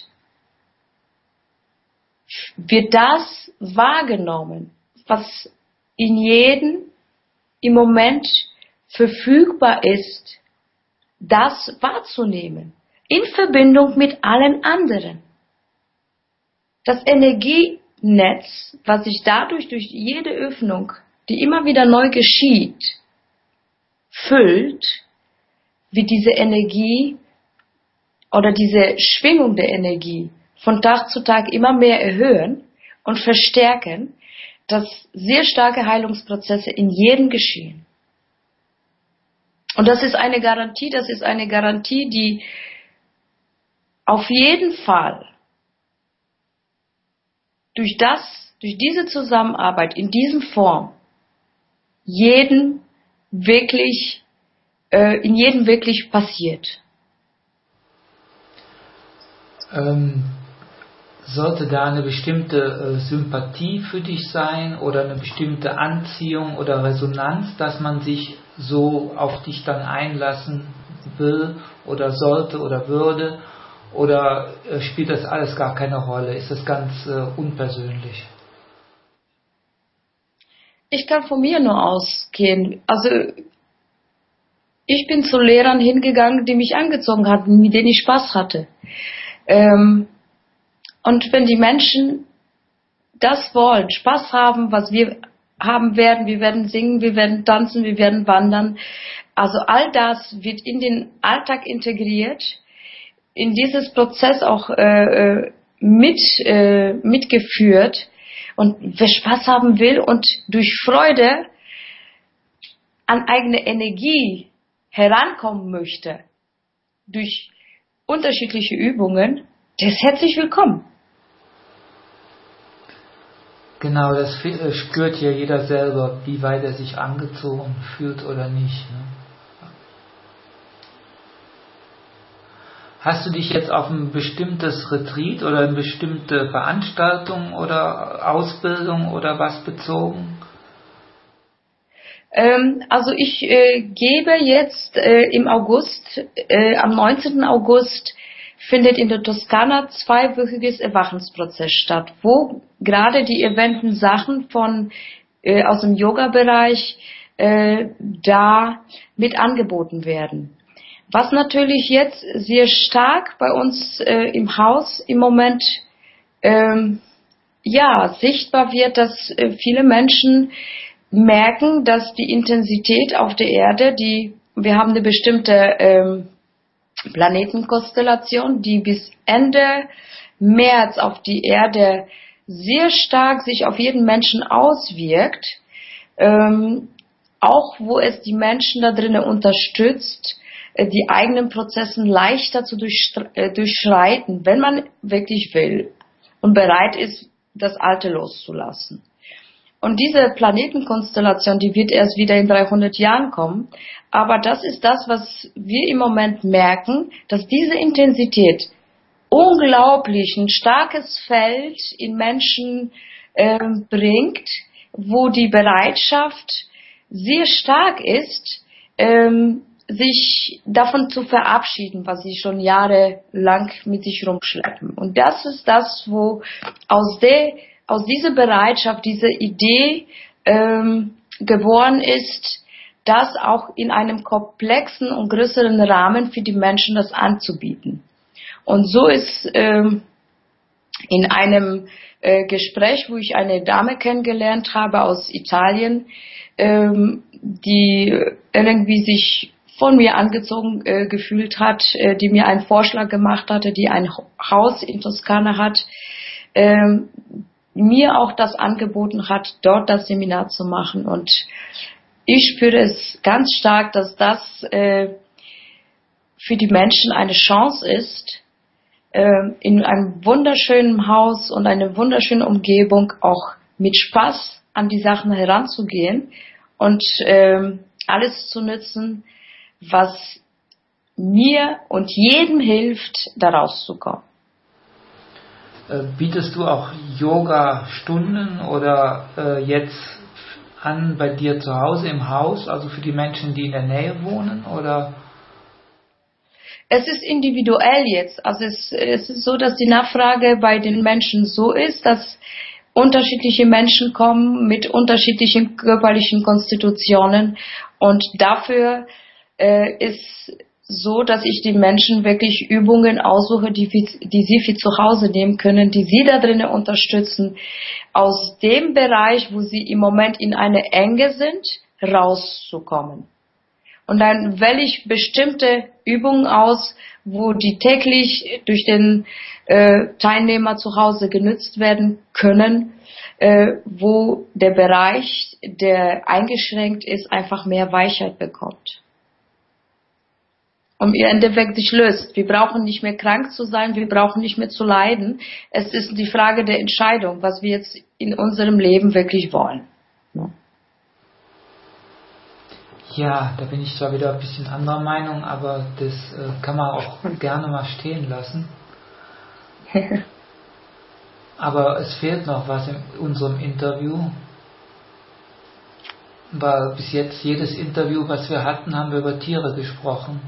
wird das wahrgenommen, was in jedem im Moment verfügbar ist, das wahrzunehmen, in Verbindung mit allen anderen. Das Energienetz, was sich dadurch durch jede Öffnung, die immer wieder neu geschieht, füllt, wird diese Energie oder diese Schwingung der Energie von Tag zu Tag immer mehr erhöhen und verstärken, dass sehr starke Heilungsprozesse in jedem geschehen. Und das ist eine Garantie, das ist eine Garantie, die auf jeden Fall durch das, durch diese Zusammenarbeit in diesem Form jeden wirklich, äh, in jedem wirklich passiert. Ähm, sollte da eine bestimmte äh, Sympathie für dich sein oder eine bestimmte Anziehung oder Resonanz, dass man sich so auf dich dann einlassen will oder sollte oder würde, oder äh, spielt das alles gar keine Rolle? Ist das ganz äh, unpersönlich? Ich kann von mir nur ausgehen. Also ich bin zu Lehrern hingegangen, die mich angezogen hatten, mit denen ich Spaß hatte. Ähm, und wenn die Menschen das wollen, Spaß haben, was wir haben werden, wir werden singen, wir werden tanzen, wir werden wandern. Also all das wird in den Alltag integriert, in dieses Prozess auch äh, mit, äh, mitgeführt. Und wer Spaß haben will und durch Freude an eigene Energie herankommen möchte, durch unterschiedliche Übungen, der ist herzlich willkommen. Genau, das spürt ja jeder selber, wie weit er sich angezogen fühlt oder nicht. Ne? Hast du dich jetzt auf ein bestimmtes Retreat oder eine bestimmte Veranstaltung oder Ausbildung oder was bezogen? Ähm, also ich äh, gebe jetzt äh, im August, äh, am neunzehnten August findet in der Toskana zweiwöchiges Erwachensprozess statt, wo gerade die erwähnten Sachen von äh, aus dem Yoga-Bereich äh, da mit angeboten werden. Was natürlich jetzt sehr stark bei uns äh, im Haus im Moment ähm, ja sichtbar wird, dass äh, viele Menschen merken, dass die Intensität auf der Erde, die wir haben eine bestimmte ähm, Planetenkonstellation, die bis Ende März auf die Erde sehr stark sich auf jeden Menschen auswirkt, ähm, auch wo es die Menschen da drinnen unterstützt, äh, die eigenen Prozessen leichter zu durchstre- äh, durchschreiten, wenn man wirklich will und bereit ist, das Alte loszulassen. Und diese Planetenkonstellation, die wird erst wieder in dreihundert Jahren kommen. Aber das ist das, was wir im Moment merken, dass diese Intensität unglaublich ein starkes Feld in Menschen äh, bringt, wo die Bereitschaft sehr stark ist, ähm, sich davon zu verabschieden, was sie schon jahrelang mit sich rumschleppen. Und das ist das, wo aus der aus dieser Bereitschaft, diese Idee ähm, geboren ist, das auch in einem komplexen und größeren Rahmen für die Menschen das anzubieten. Und so ist ähm, in einem äh, Gespräch, wo ich eine Dame kennengelernt habe aus Italien, ähm, die irgendwie sich von mir angezogen äh, gefühlt hat, äh, die mir einen Vorschlag gemacht hatte, die ein Haus in Toskana hat, ähm, mir auch das angeboten hat, dort das Seminar zu machen. Und ich spüre es ganz stark, dass das äh, für die Menschen eine Chance ist, äh, in einem wunderschönen Haus und einer wunderschönen Umgebung auch mit Spaß an die Sachen heranzugehen und äh, alles zu nutzen, was mir und jedem hilft, da rauszukommen. Bietest du auch Yoga-Stunden oder äh, jetzt an bei dir zu Hause im Haus, also für die Menschen, die in der Nähe wohnen, oder? Es ist individuell jetzt. Also es, es ist so, dass die Nachfrage bei den Menschen so ist, dass unterschiedliche Menschen kommen mit unterschiedlichen körperlichen Konstitutionen und dafür äh, ist so, dass ich den Menschen wirklich Übungen aussuche, die, die sie für zu Hause nehmen können, die sie da drinnen unterstützen, aus dem Bereich, wo sie im Moment in einer Enge sind, rauszukommen. Und dann wähle ich bestimmte Übungen aus, wo die täglich durch den äh, Teilnehmer zu Hause genutzt werden können, äh, wo der Bereich, der eingeschränkt ist, einfach mehr Weichheit bekommt. Und ihr Endeffekt sich löst. Wir brauchen nicht mehr krank zu sein, wir brauchen nicht mehr zu leiden. Es ist die Frage der Entscheidung, was wir jetzt in unserem Leben wirklich wollen. Ja, ja, da bin ich zwar wieder ein bisschen anderer Meinung, aber das äh, kann man auch gerne mal stehen lassen. Aber es fehlt noch was in unserem Interview. Weil bis jetzt jedes Interview, was wir hatten, haben wir über Tiere gesprochen.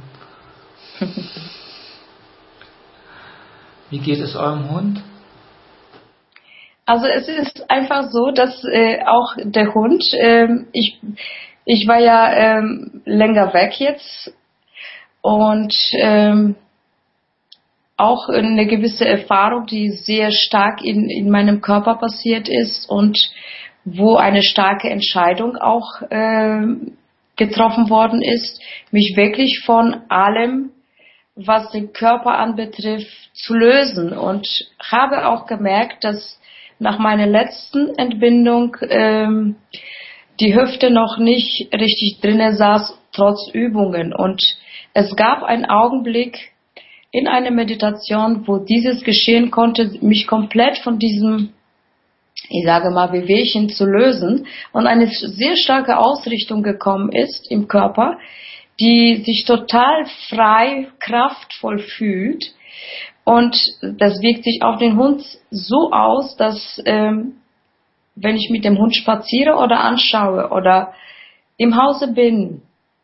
Wie geht es eurem Hund? Also es ist einfach so, dass äh, auch der Hund, ähm, ich, ich war ja ähm, länger weg jetzt und ähm, auch eine gewisse Erfahrung, die sehr stark in, in meinem Körper passiert ist und wo eine starke Entscheidung auch äh, getroffen worden ist, mich wirklich von allem, was den Körper anbetrifft, zu lösen. Und habe auch gemerkt, dass nach meiner letzten Entbindung ähm, die Hüfte noch nicht richtig drinne saß, trotz Übungen. Und es gab einen Augenblick in einer Meditation, wo dieses geschehen konnte, mich komplett von diesem, ich sage mal, Wehwehchen zu lösen und eine sehr starke Ausrichtung gekommen ist im Körper, die sich total frei, kraftvoll fühlt. Und das wirkt sich auf den Hund so aus, dass ähm, wenn ich mit dem Hund spaziere oder anschaue oder im Hause bin,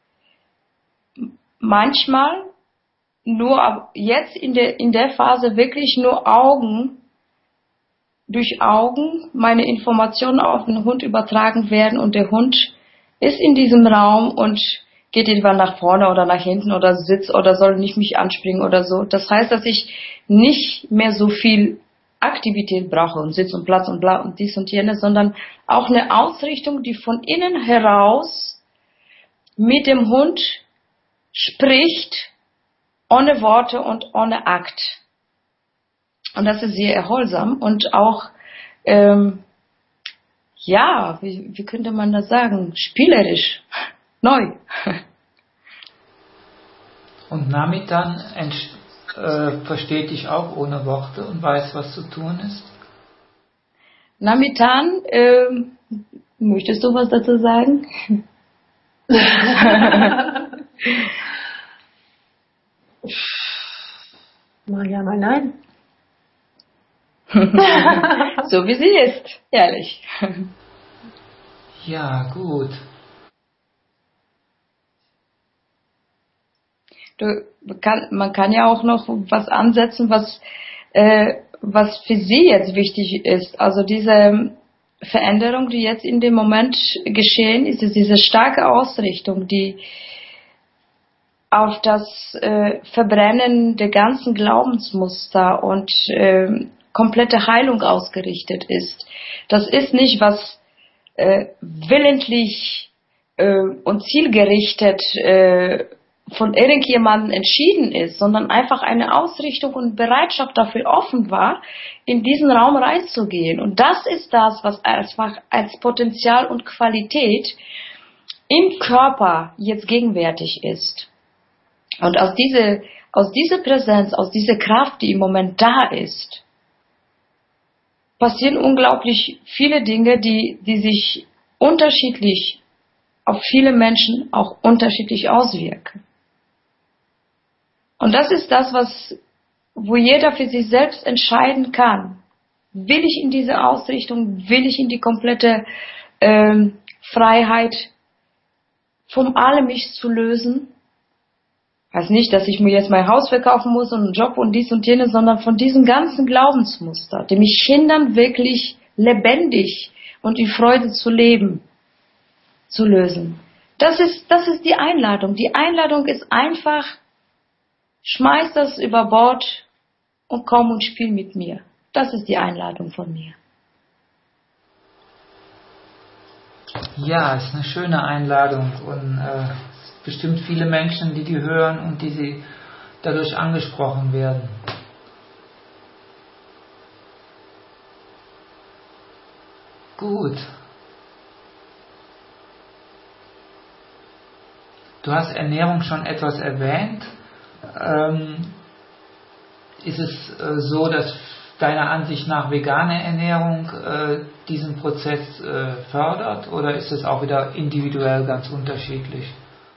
manchmal nur jetzt in der, in der Phase wirklich nur Augen, durch Augen meine Informationen auf den Hund übertragen werden und der Hund ist in diesem Raum und geht etwa nach vorne oder nach hinten oder sitzt oder soll nicht mich anspringen oder so. Das heißt, dass ich nicht mehr so viel Aktivität brauche und Sitz und Platz und bla und dies und jenes, sondern auch eine Ausrichtung, die von innen heraus mit dem Hund spricht, ohne Worte und ohne Akt. Und das ist sehr erholsam und auch, ähm, ja, wie, wie könnte man das sagen, spielerisch, neu. Und Namitan äh, versteht dich auch ohne Worte und weiß, was zu tun ist? Namitan, äh, möchtest du was dazu sagen? Mal ja, mal nein. So wie sie ist, ehrlich. Ja, gut. Du, kann, man kann ja auch noch was ansetzen, was, äh, was für sie jetzt wichtig ist. Also diese Veränderung, die jetzt in dem Moment geschehen ist, ist diese starke Ausrichtung, die auf das äh, Verbrennen der ganzen Glaubensmuster und äh, komplette Heilung ausgerichtet ist. Das ist nicht, was äh, willentlich äh, und zielgerichtet äh, von irgendjemandem entschieden ist, sondern einfach eine Ausrichtung und Bereitschaft dafür offen war, in diesen Raum reinzugehen. Und das ist das, was einfach als Potenzial und Qualität im Körper jetzt gegenwärtig ist. Und aus dieser, aus dieser Präsenz, aus dieser Kraft, die im Moment da ist, passieren unglaublich viele Dinge, die, die sich unterschiedlich auf viele Menschen auch unterschiedlich auswirken. Und das ist das, was, wo jeder für sich selbst entscheiden kann. Will ich in diese Ausrichtung, will ich in die komplette ähm, Freiheit, vom Allem mich zu lösen? Heißt nicht, dass ich mir jetzt mein Haus verkaufen muss und einen Job und dies und jenes, sondern von diesen ganzen Glaubensmuster, die mich hindern, wirklich lebendig und in Freude zu leben, zu lösen. Das ist, das ist die Einladung. Die Einladung ist einfach, schmeiß das über Bord und komm und spiel mit mir. Das ist die Einladung von mir. Ja, ist eine schöne Einladung und äh, bestimmt viele Menschen, die die hören und die sie dadurch angesprochen werden. Gut. Du hast Ernährung schon etwas erwähnt. Ähm, ist es äh, so, dass deiner Ansicht nach vegane Ernährung äh, diesen Prozess äh, fördert oder ist es auch wieder individuell ganz unterschiedlich?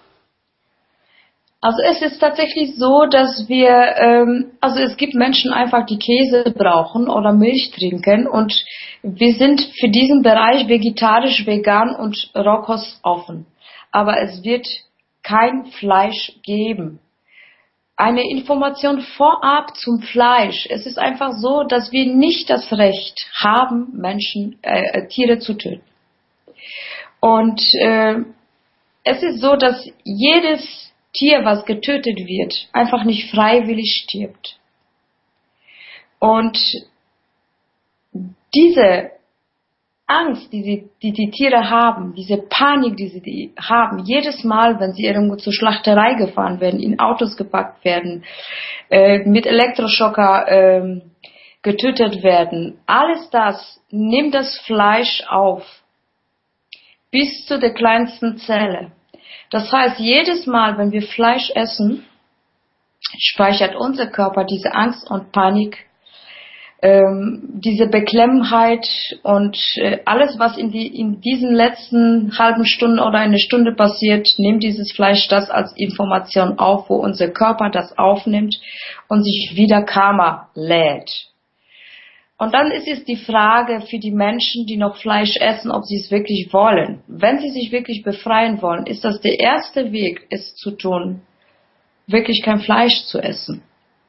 Also es ist tatsächlich so, dass wir, ähm, also es gibt Menschen einfach, die Käse brauchen oder Milch trinken und wir sind für diesen Bereich vegetarisch, vegan und Rohkost offen. Aber es wird kein Fleisch geben. Eine Information vorab zum Fleisch. Es ist einfach so, dass wir nicht das Recht haben, Menschen, äh, Tiere zu töten. Und äh, es ist so, dass jedes Tier, was getötet wird, einfach nicht freiwillig stirbt. Und diese Angst, die, sie, die die Tiere haben, diese Panik, die sie die haben, jedes Mal, wenn sie irgendwo zur Schlachterei gefahren werden, in Autos gepackt werden, äh, mit Elektroschocker äh, getötet werden, alles das nimmt das Fleisch auf, bis zu der kleinsten Zelle. Das heißt, jedes Mal, wenn wir Fleisch essen, speichert unser Körper diese Angst und Panik, ähm, diese Beklemmtheit und äh, alles, was in, die, in diesen letzten halben Stunden oder eine Stunde passiert, nimmt dieses Fleisch das als Information auf, wo unser Körper das aufnimmt und sich wieder Karma lädt. Und dann ist es die Frage für die Menschen, die noch Fleisch essen, ob sie es wirklich wollen. Wenn sie sich wirklich befreien wollen, ist das der erste Weg, es zu tun, wirklich kein Fleisch zu essen.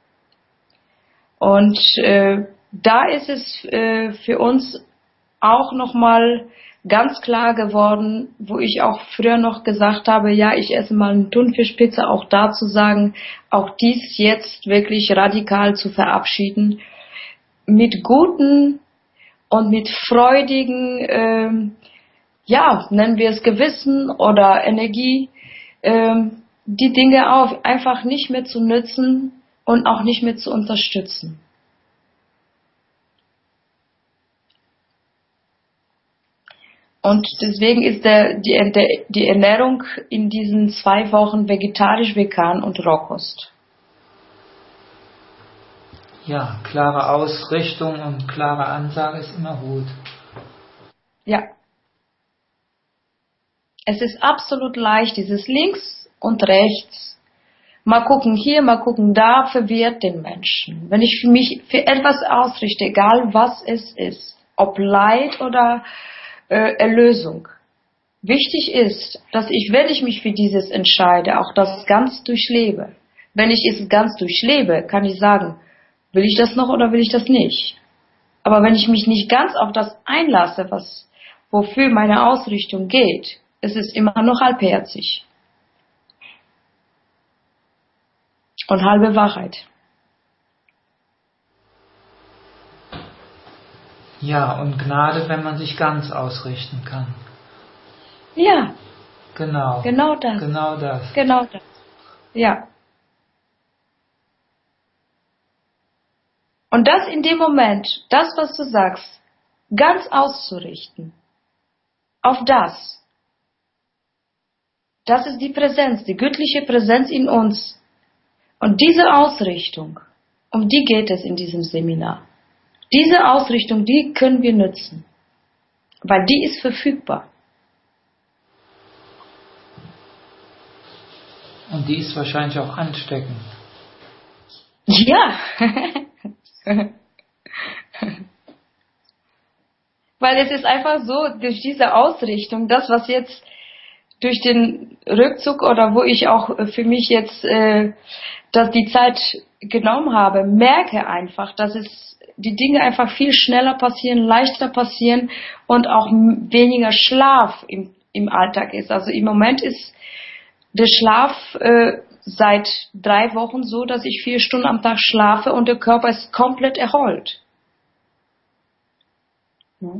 Und äh, da ist es äh, für uns auch nochmal ganz klar geworden, wo ich auch früher noch gesagt habe, ja, ich esse mal eine Thunfischpizza, auch da zu sagen, auch dies jetzt wirklich radikal zu verabschieden, mit guten und mit freudigen, ähm, ja, nennen wir es Gewissen oder Energie, ähm, die Dinge auch einfach nicht mehr zu nützen und auch nicht mehr zu unterstützen. Und deswegen ist der, die, der, die Ernährung in diesen zwei Wochen vegetarisch, vegan und Rohkost. Ja, klare Ausrichtung und klare Ansage ist immer gut. Ja. Es ist absolut leicht, dieses links und rechts. Mal gucken hier, mal gucken da, verwirrt den Menschen. Wenn ich für mich für etwas ausrichte, egal was es ist, ob Leid oder äh, Erlösung. Wichtig ist, dass ich, wenn ich mich für dieses entscheide, auch das ganz durchlebe. Wenn ich es ganz durchlebe, kann ich sagen, will ich das noch oder will ich das nicht? Aber wenn ich mich nicht ganz auf das einlasse, was, wofür meine Ausrichtung geht, ist es immer noch halbherzig. Und halbe Wahrheit. Ja, und Gnade, wenn man sich ganz ausrichten kann. Ja. Genau. Genau das. Genau das. Genau das. Ja. Und das in dem Moment, das, was du sagst, ganz auszurichten. Auf das. Das ist die Präsenz, die göttliche Präsenz in uns. Und diese Ausrichtung, um die geht es in diesem Seminar. Diese Ausrichtung, die können wir nutzen. Weil die ist verfügbar. Und die ist wahrscheinlich auch ansteckend. Ja. Weil es ist einfach so, durch diese Ausrichtung, das, was jetzt durch den Rückzug oder wo ich auch für mich jetzt äh, dass die Zeit genommen habe, merke einfach, dass es die Dinge einfach viel schneller passieren, leichter passieren und auch weniger Schlaf im, im Alltag ist. Also im Moment ist der Schlaf äh, seit drei Wochen so, dass ich vier Stunden am Tag schlafe und der Körper ist komplett erholt. Ja.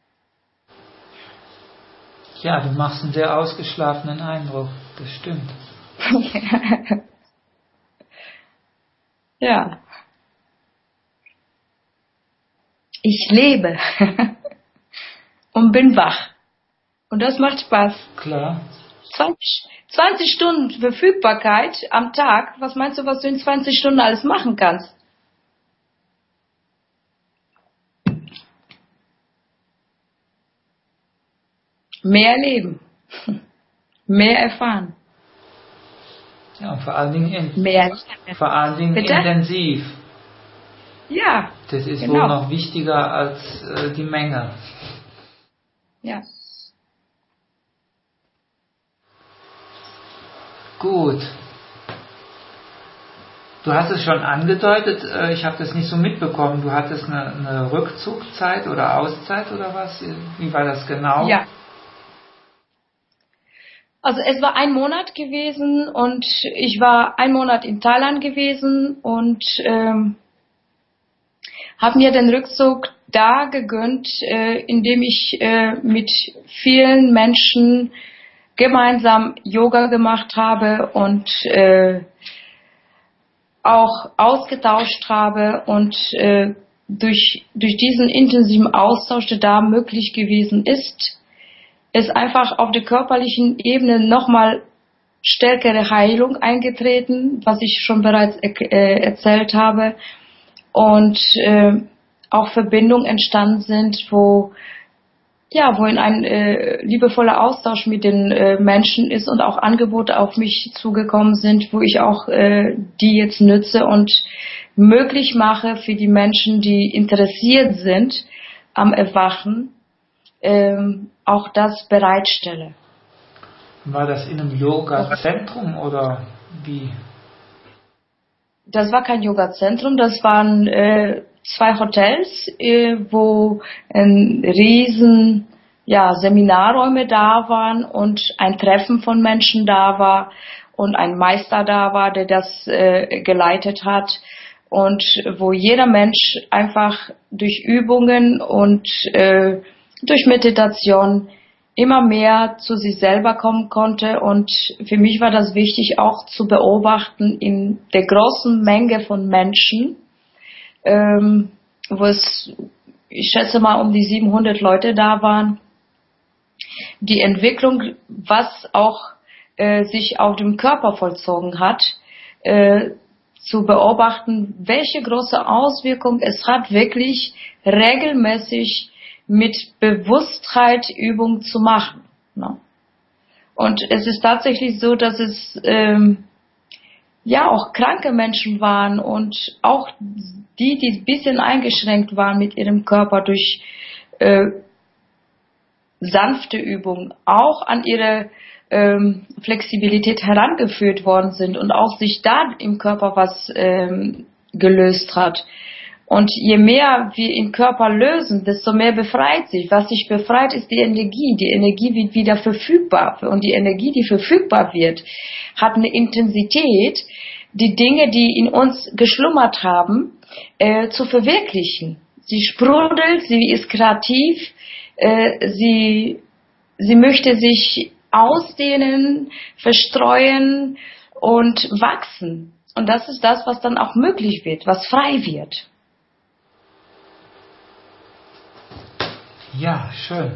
Ja, du machst einen sehr ausgeschlafenen Eindruck, das stimmt. Ja. Ich lebe und bin wach. Und das macht Spaß. Klar. zwanzig, zwanzig Stunden Verfügbarkeit am Tag. Was meinst du, was du in zwanzig Stunden alles machen kannst? Mehr leben. Mehr erfahren. Ja, und vor allen Dingen, in, Mehr. vor allen Dingen intensiv. Ja. Das ist genau. wohl noch wichtiger als äh, die Menge. Ja. Gut. Du hast es schon angedeutet, äh, ich habe das nicht so mitbekommen. Du hattest eine, eine Rückzugszeit oder Auszeit oder was? Wie war das genau? Ja. Also es war ein Monat gewesen und ich war ein Monat in Thailand gewesen und ähm, habe mir den Rückzug da gegönnt, äh, indem ich äh, mit vielen Menschen gemeinsam Yoga gemacht habe und äh, auch ausgetauscht habe und äh, durch, durch diesen intensiven Austausch, der da möglich gewesen ist, ist einfach auf der körperlichen Ebene nochmal stärkere Heilung eingetreten, was ich schon bereits er- äh, erzählt habe. Und äh, auch Verbindungen entstanden sind, wo ja, wo in ein äh, liebevoller Austausch mit den äh, Menschen ist und auch Angebote auf mich zugekommen sind, wo ich auch äh, die jetzt nütze und möglich mache für die Menschen, die interessiert sind am Erwachen, ähm, auch das bereitstelle. War das in einem Yoga-Zentrum oder wie? Das war kein Yoga-Zentrum, das waren äh, zwei Hotels, äh, wo ein riesen ja, Seminarräume da waren und ein Treffen von Menschen da war und ein Meister da war, der das äh, geleitet hat und wo jeder Mensch einfach durch Übungen und äh, durch Meditation immer mehr zu sich selber kommen konnte. Und für mich war das wichtig, auch zu beobachten in der großen Menge von Menschen, ähm, wo es, ich schätze mal, um die siebenhundert Leute da waren, die Entwicklung, was auch äh, sich auf dem Körper vollzogen hat, äh, zu beobachten, welche große Auswirkung es hat, wirklich regelmäßig mit Bewusstheit Übung zu machen. Ne? Und es ist tatsächlich so, dass es ähm, ja auch kranke Menschen waren und auch die, die ein bisschen eingeschränkt waren mit ihrem Körper durch äh, sanfte Übungen, auch an ihre ähm, Flexibilität herangeführt worden sind und auch sich da im Körper was ähm, gelöst hat. Und je mehr wir im Körper lösen, desto mehr befreit sich. Was sich befreit, ist die Energie. Die Energie wird wieder verfügbar. Und die Energie, die verfügbar wird, hat eine Intensität, die Dinge, die in uns geschlummert haben, äh, zu verwirklichen. Sie sprudelt, sie ist kreativ, äh, sie, sie möchte sich ausdehnen, verstreuen und wachsen. Und das ist das, was dann auch möglich wird, was frei wird. Ja, schön.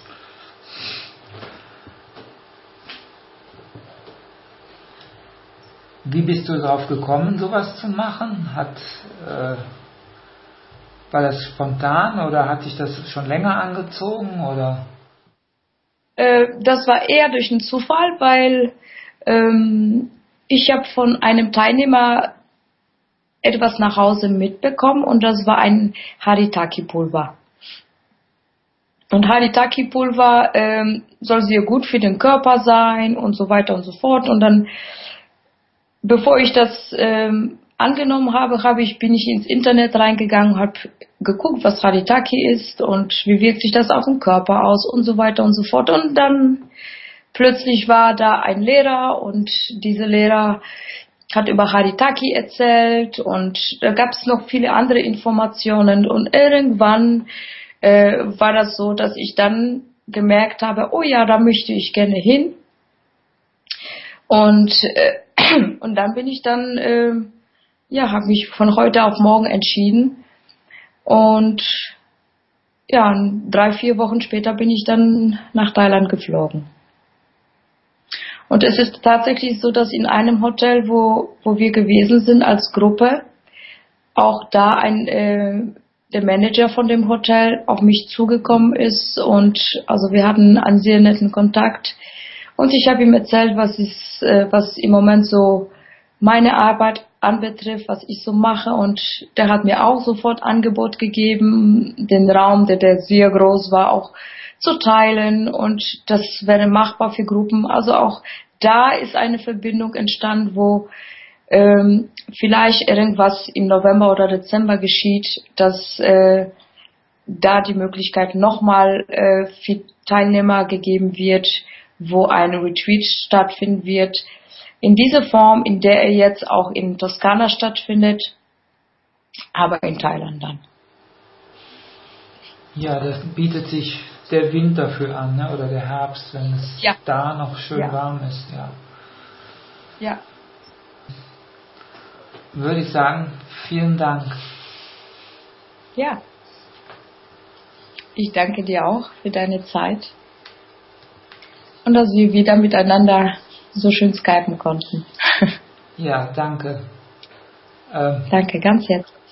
Wie bist du darauf gekommen, sowas zu machen? Hat, äh, war das spontan oder hat dich das schon länger angezogen? Oder? Äh, das war eher durch einen Zufall, weil ähm, ich habe von einem Teilnehmer etwas nach Hause mitbekommen und das war ein Haritaki-Pulver. Und Haritaki-Pulver ähm, soll sehr gut für den Körper sein und so weiter und so fort. Und dann, bevor ich das ähm, angenommen habe, habe ich, bin ich ins Internet reingegangen, habe geguckt, was Haritaki ist und wie wirkt sich das auf den Körper aus und so weiter und so fort. Und dann plötzlich war da ein Lehrer und dieser Lehrer hat über Haritaki erzählt und da gab es noch viele andere Informationen und irgendwann Äh, war das so, dass ich dann gemerkt habe, oh ja, da möchte ich gerne hin. Und, äh, und dann bin ich dann, äh, ja, habe mich von heute auf morgen entschieden. Und ja, drei, vier Wochen später bin ich dann nach Thailand geflogen. Und es ist tatsächlich so, dass in einem Hotel, wo, wo wir gewesen sind als Gruppe, auch da ein äh, der Manager von dem Hotel auf mich zugekommen ist und also wir hatten einen sehr netten Kontakt und ich habe ihm erzählt, was ist, was im Moment so meine Arbeit anbetrifft, was ich so mache und der hat mir auch sofort Angebot gegeben, den Raum, der, der sehr groß war, auch zu teilen und das wäre machbar für Gruppen. Also auch da ist eine Verbindung entstanden, wo Ähm, vielleicht irgendwas im November oder Dezember geschieht, dass äh, da die Möglichkeit nochmal äh, für Teilnehmer gegeben wird, wo ein Retreat stattfinden wird. In dieser Form, in der er jetzt auch in Toskana stattfindet, aber in Thailand dann. Ja, das bietet sich der Winter für an, ne? Oder der Herbst, wenn es Ja. da noch schön Ja. warm ist. Ja. Ja. Würde ich sagen, vielen Dank. Ja. Ich danke dir auch für deine Zeit und dass wir wieder miteinander so schön skypen konnten. Ja, danke. Ähm, Danke, ganz herzlich.